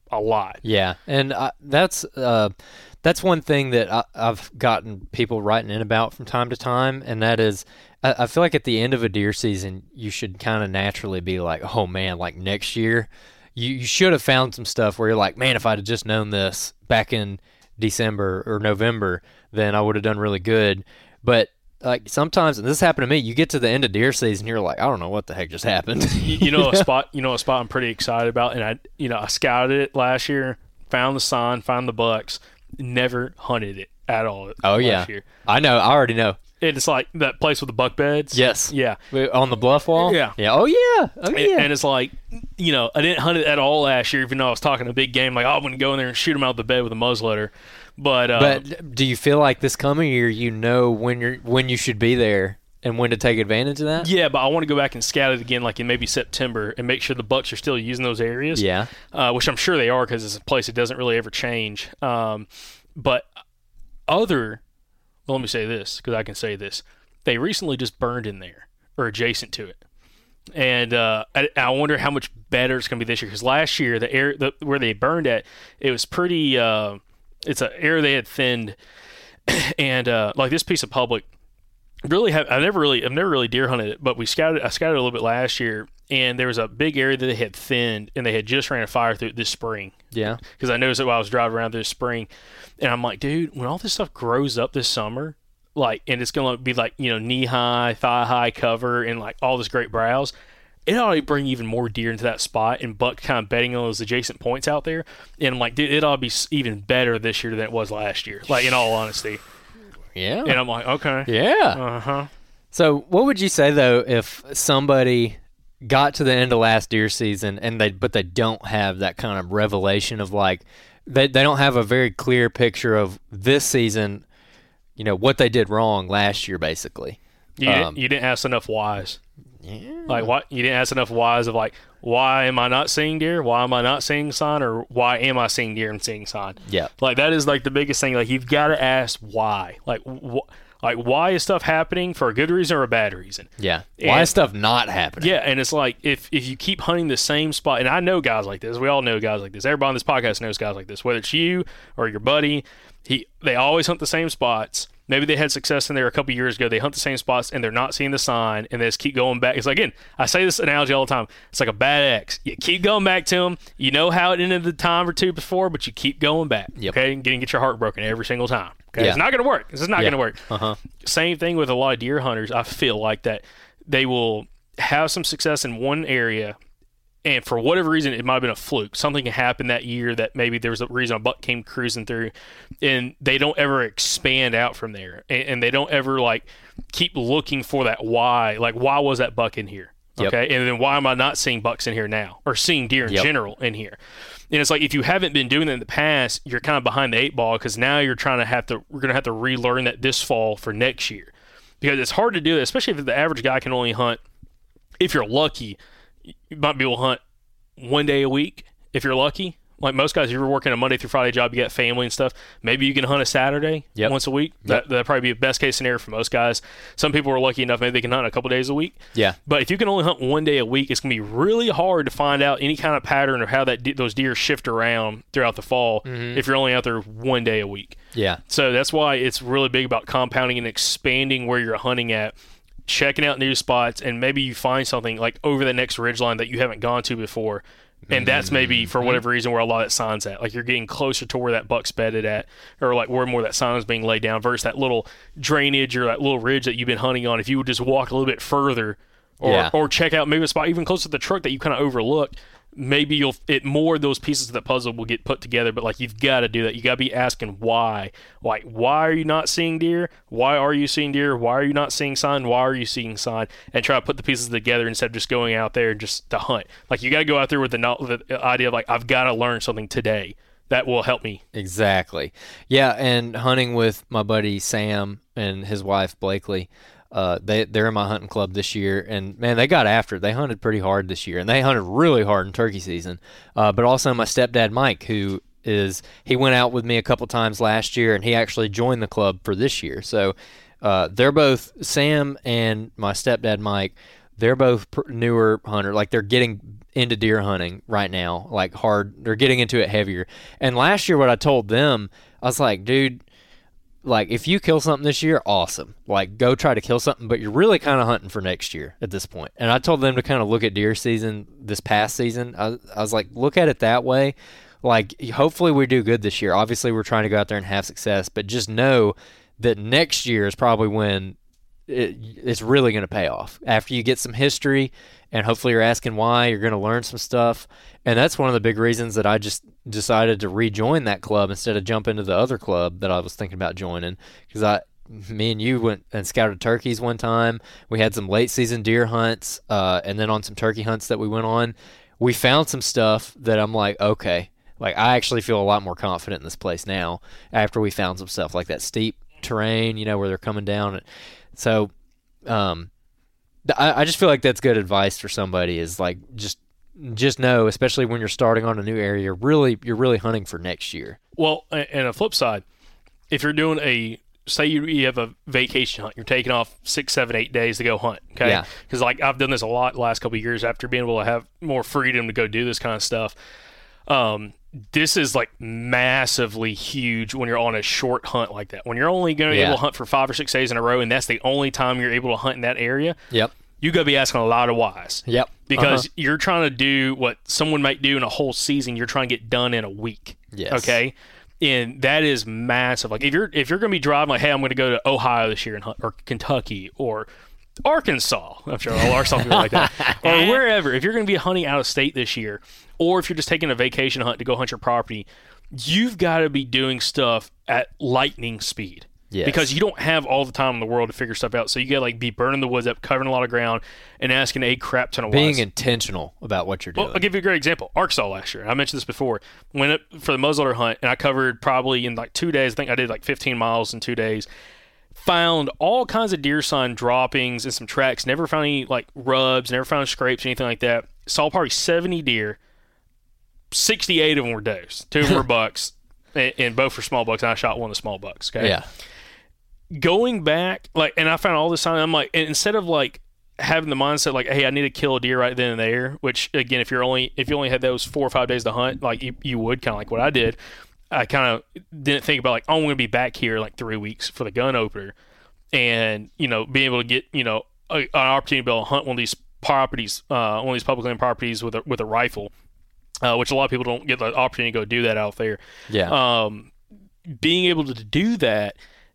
a lot. Yeah, and uh, that's uh, that's one thing that I, I've gotten people writing in about from time to time, and that is, I, I feel like at the end of a deer season, you should kind of naturally be like, oh man, like next year, you, you should have found some stuff where you're like, man, if I'd have just known this back in December or November, then I would have done really good. But like sometimes, and this happened to me, you get to the end of deer season, you're like, I don't know what the heck just happened. you, you know a spot, you know a spot I'm pretty excited about, and I, you know, I scouted it last year, found the sign, found the bucks, never hunted it at all. Oh last yeah, year. I know, I already know. It's like that place with the buck beds. Yes. Yeah. On the bluff wall? Yeah. Yeah. Oh, yeah. Oh, yeah. And, and it's like, you know, I didn't hunt it at all last year, even though I was talking a big game. Like, oh, I'm going to go in there and shoot them out the bed with a muzzleloader. But, uh, but do you feel like this coming year you know when you're when you should be there and when to take advantage of that? Yeah, but I want to go back and scout it again, like in maybe September, and make sure the bucks are still using those areas. Yeah. Uh, which I'm sure they are because it's a place that doesn't really ever change. Um, but other, well, let me say this because I can say this. They recently just burned in there or adjacent to it. And uh, I, I wonder how much better it's going to be this year. Because last year, the air the, where they burned at, it was pretty uh, – it's an area they had thinned. And uh, like this piece of public, really have I never really – I've never really deer hunted it. But we scouted I scouted a little bit last year. And there was a big area that they had thinned. And they had just ran a fire through it this spring. Yeah. Because I noticed it while I was driving around this spring. And I'm like, dude, when all this stuff grows up this summer – like, and it's going to be like, you know, knee high, thigh high cover and like all this great browse. It ought to bring even more deer into that spot and buck kind of betting on those adjacent points out there. And I'm like, dude, it ought to be even better this year than it was last year. Like, in all honesty. Yeah. And I'm like, okay. Yeah. Uh-huh. So what would you say, though, if somebody got to the end of last deer season and they, but they don't have that kind of revelation of like, they, they don't have a very clear picture of this season, you know, what they did wrong last year, basically. You, um, didn't, you didn't ask enough whys. Yeah. Like, what? You didn't ask enough whys of, like, why am I not seeing deer? Why am I not seeing sign? Or why am I seeing deer and seeing sign? Yeah. Like, that is, like, the biggest thing. Like, you've got to ask why. Like, wh- like, why is stuff happening for a good reason or a bad reason? Yeah. And, why is stuff not happening? Yeah, and it's like, if, if you keep hunting the same spot, and I know guys like this. We all know guys like this. Everybody on this podcast knows guys like this. Whether it's you or your buddy, he they always hunt the same spots. Maybe they had success in there a couple years ago. They hunt the same spots, and they're not seeing the sign, and they just keep going back. It's like, again, I say this analogy all the time. It's like a bad ex. You keep going back to them. You know how it ended the time or two before, but you keep going back. Yep. Okay, and getting get your heart broken every single time. Okay, Yeah. It's not going to work. This is not Yeah. going to work. Uh-huh. Same thing with a lot of deer hunters. I feel like that they will have some success in one area, and for whatever reason, it might have been a fluke. Something happened that year that maybe there was a reason a buck came cruising through, and they don't ever expand out from there. And, and they don't ever, like, keep looking for that why. Like, why was that buck in here? Yep. Okay, and then why am I not seeing bucks in here now? Or seeing deer in Yep. general in here? And it's like, if you haven't been doing that in the past, you're kind of behind the eight ball because now you're trying to have to, we're going to have to relearn that this fall for next year. Because it's hard to do that, especially if the average guy can only hunt, if you're lucky, you might be able to hunt one day a week if you're lucky. Like most guys, if you're working a Monday through Friday job, you got family and stuff, maybe you can hunt a Saturday Yep. once a week. Yep. That, that'd probably be a best case scenario for most guys. Some people are lucky enough, maybe they can hunt a couple days a week. Yeah. But if you can only hunt one day a week, it's going to be really hard to find out any kind of pattern of how that de- those deer shift around throughout the fall Mm-hmm. if you're only out there one day a week. Yeah. So that's why it's really big about compounding and expanding where you're hunting at, checking out new spots, and maybe you find something like over the next ridgeline that you haven't gone to before. And that's maybe for whatever reason where a lot of that sign's at. Like you're getting closer to where that buck's bedded at, or like where more of that sign is being laid down versus that little drainage or that little ridge that you've been hunting on. If you would just walk a little bit further, or Yeah. or check out maybe a spot even closer to the truck that you kind of overlooked, maybe you'll it more of those pieces of the puzzle will get put together. But like you've got to do that. You got to be asking why. Like why are you not seeing deer? Why are you seeing deer? Why are you not seeing sign? Why are you seeing sign? And try to put the pieces together instead of just going out there just to hunt. Like you got to go out there with the, no- the idea of like I've got to learn something today that will help me. Exactly. Yeah, and hunting with my buddy Sam and his wife Blakely, uh, they they're in my hunting club this year, and man, they got after it. They hunted pretty hard this year, and they hunted really hard in turkey season. Uh, but also my stepdad Mike, who is he went out with me a couple times last year, and he actually joined the club for this year. So uh, they're both Sam and my stepdad Mike. They're both pr- newer hunter. Like they're getting into deer hunting right now, like hard. They're getting into it heavier. And last year, what I told them, I was like, dude, like if you kill something this year, awesome. Like go try to kill something, but you're really kind of hunting for next year at this point. And I told them to kind of look at deer season this past season. I, I was like, look at it that way. Like hopefully we do good this year. Obviously, we're trying to go out there and have success, but just know that next year is probably when It, it's really going to pay off after you get some history, and hopefully you're asking why. You're going to learn some stuff, and that's one of the big reasons that I just decided to rejoin that club instead of jump into the other club that I was thinking about joining. Because I, me and you went and scouted turkeys one time. We had some late season deer hunts, uh, and then on some turkey hunts that we went on, we found some stuff that I'm like, okay, like I actually feel a lot more confident in this place now after we found some stuff like that steep terrain, you know, where they're coming down. So, um, I, I just feel like that's good advice for somebody is like, just, just know, especially when you're starting on a new area, you're really, you're really hunting for next year. Well, and a flip side, if you're doing a, say you, you have a vacation hunt, you're taking off six, seven, eight days to go hunt. Okay. Yeah. Cause like I've done this a lot the last couple of years after being able to have more freedom to go do this kind of stuff. Um, this is like massively huge when you're on a short hunt like that. When you're only going to be Yeah. able to hunt for five or six days in a row, and that's the only time you're able to hunt in that area. Yep. You got to be asking a lot of whys. Yep. Because Uh-huh. you're trying to do what someone might do in a whole season. You're trying to get done in a week. Yes. Okay. And that is massive. Like if you're if you're going to be driving, like, hey, I'm going to go to Ohio this year and hunt, or Kentucky, or Arkansas. I'm sure all Arkansas people like that, or wherever. If you're going to be hunting out of state this year, or if you're just taking a vacation hunt to go hunt your property, you've got to be doing stuff at lightning speed. Yes. Because you don't have all the time in the world to figure stuff out. So you got to like be burning the woods up, covering a lot of ground, and asking a crap ton of Being whys. intentional about what you're doing. Well, I'll give you a great example. Arkansas last year. I mentioned this before. Went up for the muzzleloader hunt, and I covered probably in like two days. I think I did like fifteen miles in two days. Found all kinds of deer sign droppings and some tracks. Never found any like rubs. Never found scrapes, anything like that. Saw probably seventy deer. sixty-eight of them were does. Two of them were bucks, and, and both were small bucks. And I shot one of the small bucks. Okay. Yeah. Going back, like, and I found all this sign. I'm like, and instead of like having the mindset like, hey, I need to kill a deer right then and there. Which again, if you're only if you only had those four or five days to hunt, like you, you would kind of like what I did. I kind of didn't think about like, oh, I'm going to be back here like three weeks for the gun opener, and you know, being able to get you know a, an opportunity to be able to hunt one of these properties, uh, one of these public land properties with a with a rifle, uh, which a lot of people don't get the opportunity to go do that out there. Yeah. Um, being able to do that,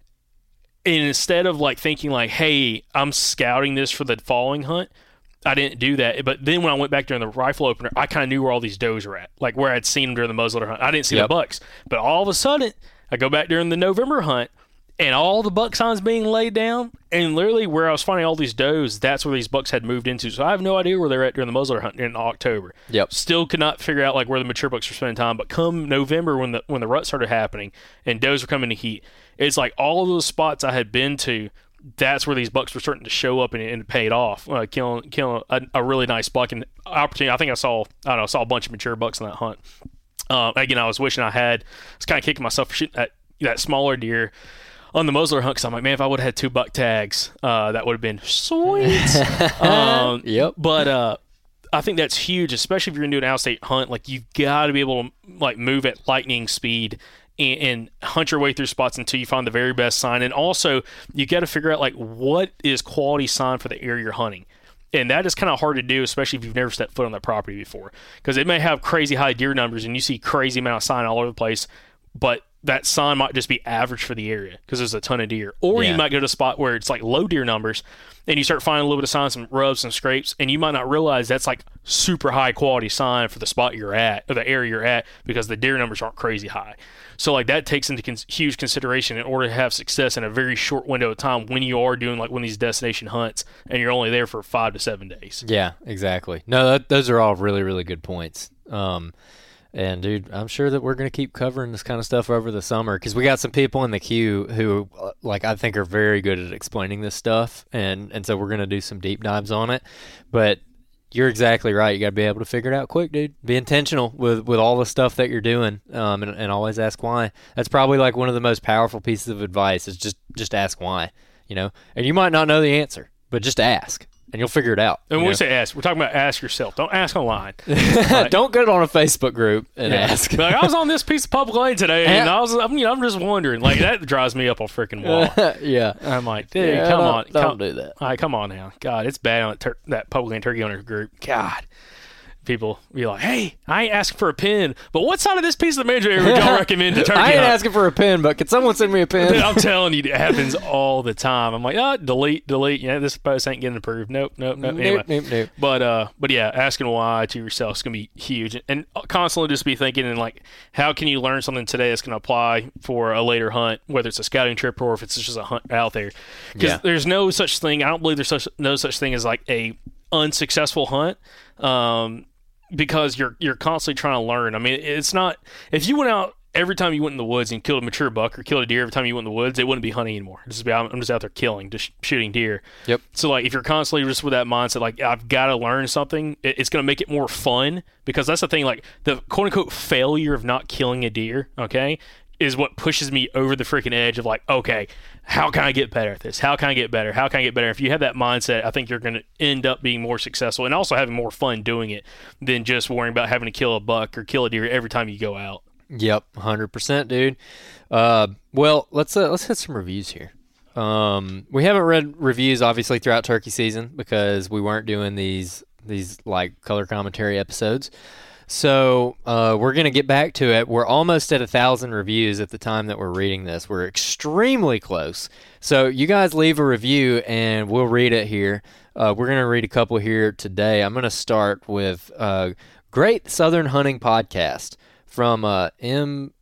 and instead of like thinking like, hey, I'm scouting this for the following hunt. I didn't do that, but then when I went back during the rifle opener, I kind of knew where all these does are at, like where I'd seen them during the muzzleloader hunt. I didn't see Yep. the bucks, but all of a sudden, I go back during the November hunt, and all the buck signs being laid down, and literally where I was finding all these does, that's where these bucks had moved into. So I have no idea where they're at during the muzzleloader hunt in October. Yep. Still could not figure out like where the mature bucks were spending time, but come November when the when the rut started happening and does were coming to heat, it's like all of those spots I had been to. That's where these bucks were starting to show up and, and it paid off, uh, killing killing a, a really nice buck and opportunity. I think I saw I don't know saw a bunch of mature bucks in that hunt. Uh, again, I was wishing I had. I was kind of kicking myself for shooting that that smaller deer on the muzzleloader hunt because I'm like, man, if I would have had two buck tags, uh, that would have been sweet. um, Yep. But uh, I think that's huge, especially if you're gonna do an out-of-state hunt. Like you've got to be able to like move at lightning speed. And, and hunt your way through spots until you find the very best sign. And also, you got to figure out like what is quality sign for the area you're hunting. And that is kind of hard to do, especially if you've never stepped foot on that property before. Because it may have crazy high deer numbers and you see crazy amount of sign all over the place, but that sign might just be average for the area because there's a ton of deer. Or Yeah. you might go to a spot where it's like low deer numbers and you start finding a little bit of signs, some rubs, some scrapes, and you might not realize that's like super high quality sign for the spot you're at or the area you're at because the deer numbers aren't crazy high. So like that takes into con- huge consideration in order to have success in a very short window of time when you are doing like one of these destination hunts and you're only there for five to seven days. Yeah, exactly. No, that, those are all really, really good points. Um, and dude, I'm sure that we're going to keep covering this kind of stuff over the summer because we got some people in the queue who, uh, like, I think are very good at explaining this stuff, and and so we're going to do some deep dives on it. But you're exactly right. You got to be able to figure it out quick, dude. Be intentional with, with all the stuff that you're doing, um, and, and always ask why. That's probably like one of the most powerful pieces of advice is just just ask why, you know. And you might not know the answer, but just ask. and you'll figure it out. And when you we know? say ask, we're talking about ask yourself. Don't ask online. Like, Don't get on a Facebook group and yeah. ask. Like, I was on this piece of public land today, and I was, I'm, you know, I'm just wondering. Like, that drives me up a freaking wall. yeah. I'm like, dude, Yeah, come don't- on. don't come, do that. All right, come on now. God, it's bad on that, tur- that public land turkey owner group. God. People be like, hey, I ain't asking for a pin, but what side of this piece of the major area would y'all recommend to turkey I ain't hunt? asking for a pin, but can someone send me a pin? I'm telling you, it happens all the time. I'm like, oh, delete, delete. Yeah, this post ain't getting approved. Nope, nope, nope. Anyway, Nope, nope, nope. but uh, but yeah, asking why to yourself is gonna be huge, and constantly just be thinking and like, how can you learn something today that's gonna apply for a later hunt, whether it's a scouting trip or if it's just a hunt out there. Because Yeah. there's no such thing. I don't believe there's such no such thing as like a unsuccessful hunt. Um. Because you're you're constantly trying to learn. I mean, it's not if you went out every time you went in the woods and killed a mature buck or killed a deer every time you went in the woods, it wouldn't be hunting anymore. It's just be, I'm just out there killing, just shooting deer. Yep. So like, if you're constantly just with that mindset, like I've got to learn something, it, it's going to make it more fun. Because that's the thing, like the quote unquote failure of not killing a deer. Okay. Is what pushes me over the freaking edge of like, okay, how can I get better at this? How can I get better? How can I get better? If you have that mindset, I think you're going to end up being more successful and also having more fun doing it than just worrying about having to kill a buck or kill a deer every time you go out. Yep, one hundred percent, dude. Uh, well, let's uh, let's hit some reviews here. Um, we haven't read reviews obviously throughout turkey season because we weren't doing these these like color commentary episodes. So uh, we're going to get back to it. We're almost at a thousand reviews at the time that we're reading this. We're extremely close. So you guys leave a review and we'll read it here. Uh, we're going to read a couple here today. I'm going to start with uh, Great Southern Hunting Podcast from uh, M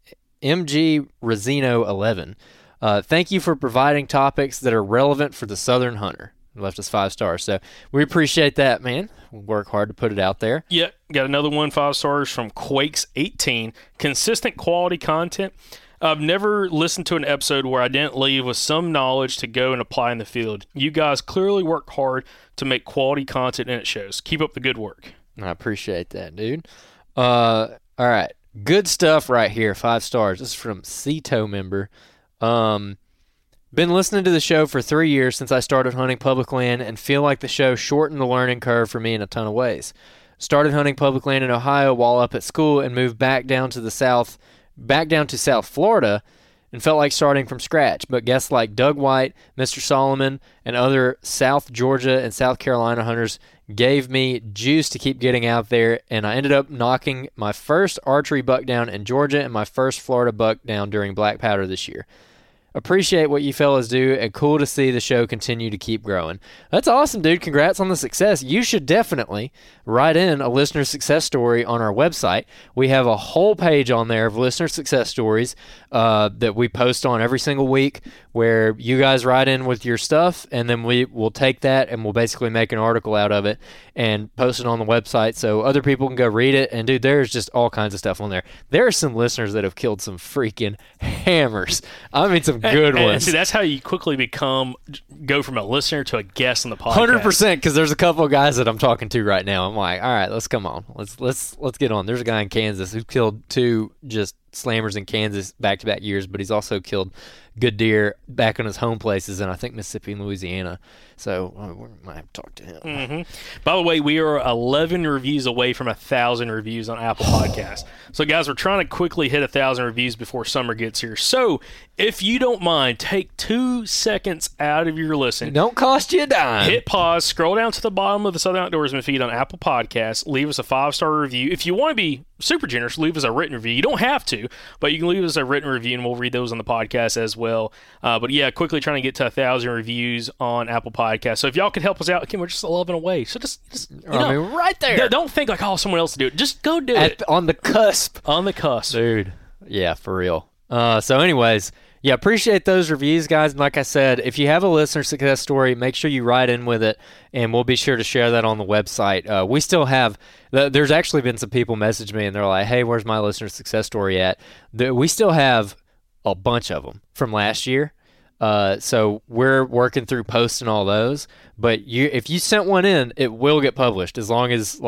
MG Rosino eleven. Uh, thank you for providing topics that are relevant for the Southern hunter. Left us five stars. So we appreciate that, man. We'll work hard to put it out there. Yeah, got another one, five stars from Quakes eighteen. Consistent quality content. I've never listened to an episode where I didn't leave with some knowledge to go and apply in the field. You guys clearly work hard to make quality content, and it shows. Keep up the good work. I appreciate that, dude. Uh, all right. Good stuff right here. Five stars. This is from Cito member. Um... Been listening to the show for three years since I started hunting public land and feel like the show shortened the learning curve for me in a ton of ways. Started hunting public land in Ohio while up at school and moved back down to the south, back down to South Florida and felt like starting from scratch. But guests like Doug White, Mister Solomon, and other South Georgia and South Carolina hunters gave me juice to keep getting out there, and I ended up knocking my first archery buck down in Georgia and my first Florida buck down during Black Powder this year. Appreciate what you fellas do, and cool to see the show continue to keep growing. That's awesome, dude. Congrats on the success. You should definitely write in a listener success story on our website. We have a whole page on there of listener success stories uh, that we post on every single week where you guys write in with your stuff, and then we will take that and we'll basically make an article out of it and post it on the website so other people can go read it. And, dude, there's just all kinds of stuff on there. There are some listeners that have killed some freaking hammers. I mean, some good and, ones. And see, that's how you quickly become, go from a listener to a guest on the podcast. one hundred percent, because there's a couple of guys that I'm talking to right now. I'm like, all right, let's come on. Let's let's let's get on. There's a guy in Kansas who killed two just slammers in Kansas back-to-back years, but he's also killed good deer back on his home places in, I think, Mississippi and Louisiana. So uh, we might have to talk to him. Mm-hmm. By the way, we are eleven reviews away from one thousand reviews on Apple Podcasts. So, guys, we're trying to quickly hit one thousand reviews before summer gets here. So, if you don't mind, take two seconds out of your listen. Don't cost you a dime. Hit pause, scroll down to the bottom of the Southern Outdoorsman feed on Apple Podcasts, leave us a five-star review. If you want to be super generous, leave us a written review. You don't have to, but you can leave us a written review, and we'll read those on the podcast as well. Uh, but, yeah, quickly trying to get to one thousand reviews on Apple Podcasts. So, if y'all could help us out, again, we're just eleven away. So, just, just you know, I mean, right there. Don't think like, oh, someone else to do it. Just go do At, it. on the cusp. On the cusp. Dude. Yeah, for real. Uh, so anyways, yeah, appreciate those reviews, guys. And like I said, if you have a listener success story, make sure you write in with it, and we'll be sure to share that on the website. Uh, we still have, there's actually been some people message me, and they're like, hey, where's my listener success story at? The, we still have a bunch of them from last year. Uh, so we're working through posting all those, but you, if you sent one in, it will get published as long as like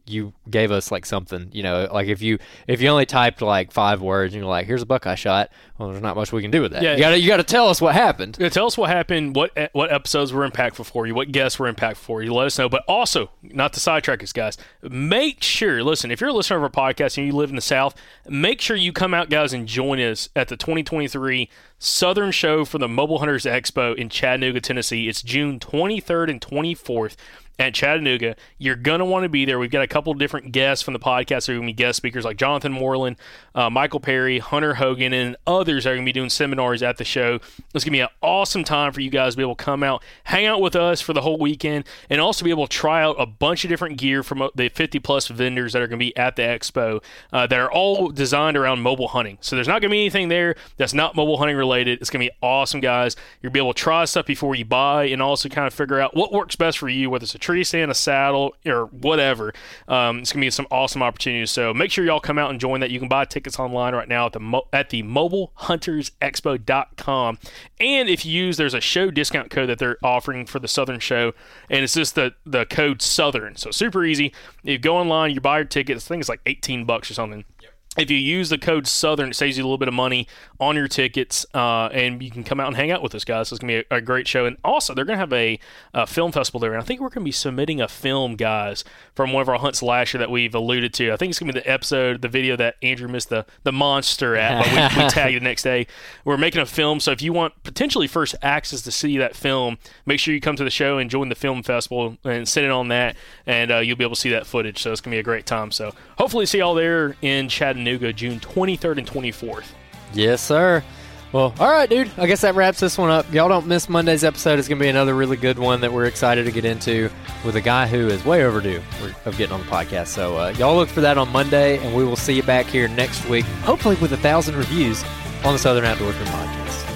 you gave us like something, you know, like if you if you only typed like five words and you're like, here's a buck I shot, well, there's not much we can do with that. Yeah. You gotta you gotta tell us what happened. Yeah, tell us what happened, what what episodes were impactful for you, what guests were impactful for you. Let us know. But also, not to sidetrack us, guys, make sure, listen, if you're a listener of our podcast and you live in the South, make sure you come out, guys, and join us at the twenty twenty-three Southern Show for the Mobile Hunters Expo in Chattanooga, Tennessee. It's June twenty-third and twenty-fourth at Chattanooga. You're going to want to be there. We've got a couple of different guests from the podcast. There are going to be guest speakers like Jonathan Moreland, uh, Michael Perry, Hunter Hogan, and others are going to be doing seminars at the show. It's going to be an awesome time for you guys to be able to come out, hang out with us for the whole weekend, and also be able to try out a bunch of different gear from the fifty-plus vendors that are going to be at the expo uh, that are all designed around mobile hunting. So there's not going to be anything there that's not mobile hunting related. It's going to be awesome, guys. You'll be able to try stuff before you buy and also kind of figure out what works best for you, whether it's a tree stand, a saddle, or whatever. Um, it's going to be some awesome opportunities. So make sure y'all come out and join that. You can buy tickets online right now at the mo- at the mobile hunters expo dot com. And if you use, there's a show discount code that they're offering for the Southern Show, and it's just the, the code Southern. So super easy. You go online, you buy your tickets. I think it's like eighteen bucks or something. Yep. If you use the code Southern, it saves you a little bit of money on your tickets, uh, and you can come out and hang out with us, guys. So it's going to be a, a great show. And also, they're going to have a, a film festival there, and I think we're going to be submitting a film, guys, from one of our hunts last year that we've alluded to. I think it's going to be the episode, the video that Andrew missed the, the monster at, but we, we tagged the next day. We're making a film, so if you want potentially first access to see that film, make sure you come to the show and join the film festival and sit in on that, and uh, you'll be able to see that footage. So it's going to be a great time. So hopefully see y'all there in Chattanooga, June twenty-third and twenty-fourth. Yes, sir. Well, all right, dude. I guess that wraps this one up. Y'all don't miss Monday's episode. It's going to be another really good one that we're excited to get into with a guy who is way overdue of getting on the podcast. So uh, y'all look for that on Monday, and we will see you back here next week, hopefully with a thousand reviews on the Southern Outdoorsman podcast.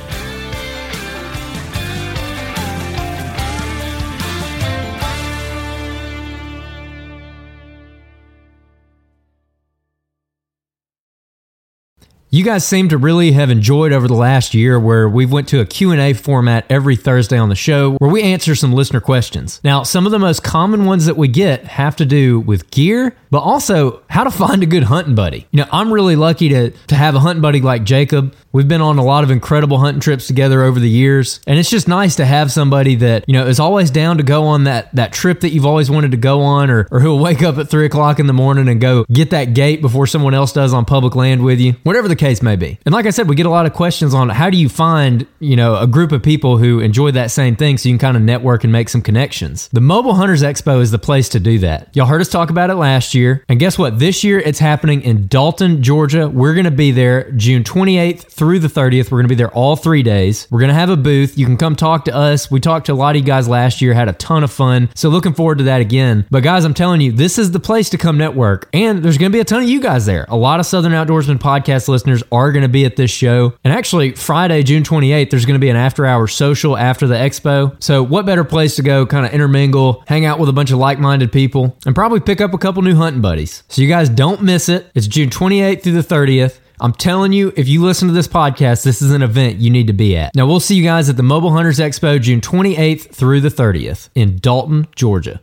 You guys seem to really have enjoyed over the last year where we've went to a Q and A format every Thursday on the show where we answer some listener questions. Now, some of the most common ones that we get have to do with gear, but also how to find a good hunting buddy. You know, I'm really lucky to, to have a hunting buddy like Jacob. We've been on a lot of incredible hunting trips together over the years, and it's just nice to have somebody that, you know, is always down to go on that, that trip that you've always wanted to go on, or, or who'll wake up at three o'clock in the morning and go get that gate before someone else does on public land with you, whatever the case may be. And like I said, we get a lot of questions on how do you find, you know, a group of people who enjoy that same thing so you can kind of network and make some connections. The Mobile Hunters Expo is the place to do that. Y'all heard us talk about it last year, and guess what? This year it's happening in Dalton, Georgia. We're going to be there June twenty-eighth through the thirtieth. We're going to be there all three days. We're going to have a booth. You can come talk to us. We talked to a lot of you guys last year, had a ton of fun. So looking forward to that again. But guys, I'm telling you, this is the place to come network. And there's going to be a ton of you guys there. A lot of Southern Outdoorsman podcast listeners are going to be at this show. And actually, Friday, June twenty-eighth, there's going to be an after-hour social after the expo. So what better place to go kind of intermingle, hang out with a bunch of like-minded people, and probably pick up a couple new hunting buddies. So you guys don't miss it. It's June twenty-eighth through the thirtieth. I'm telling you, if you listen to this podcast, this is an event you need to be at. Now, we'll see you guys at the Mobile Hunters Expo June twenty-eighth through the thirtieth in Dalton, Georgia.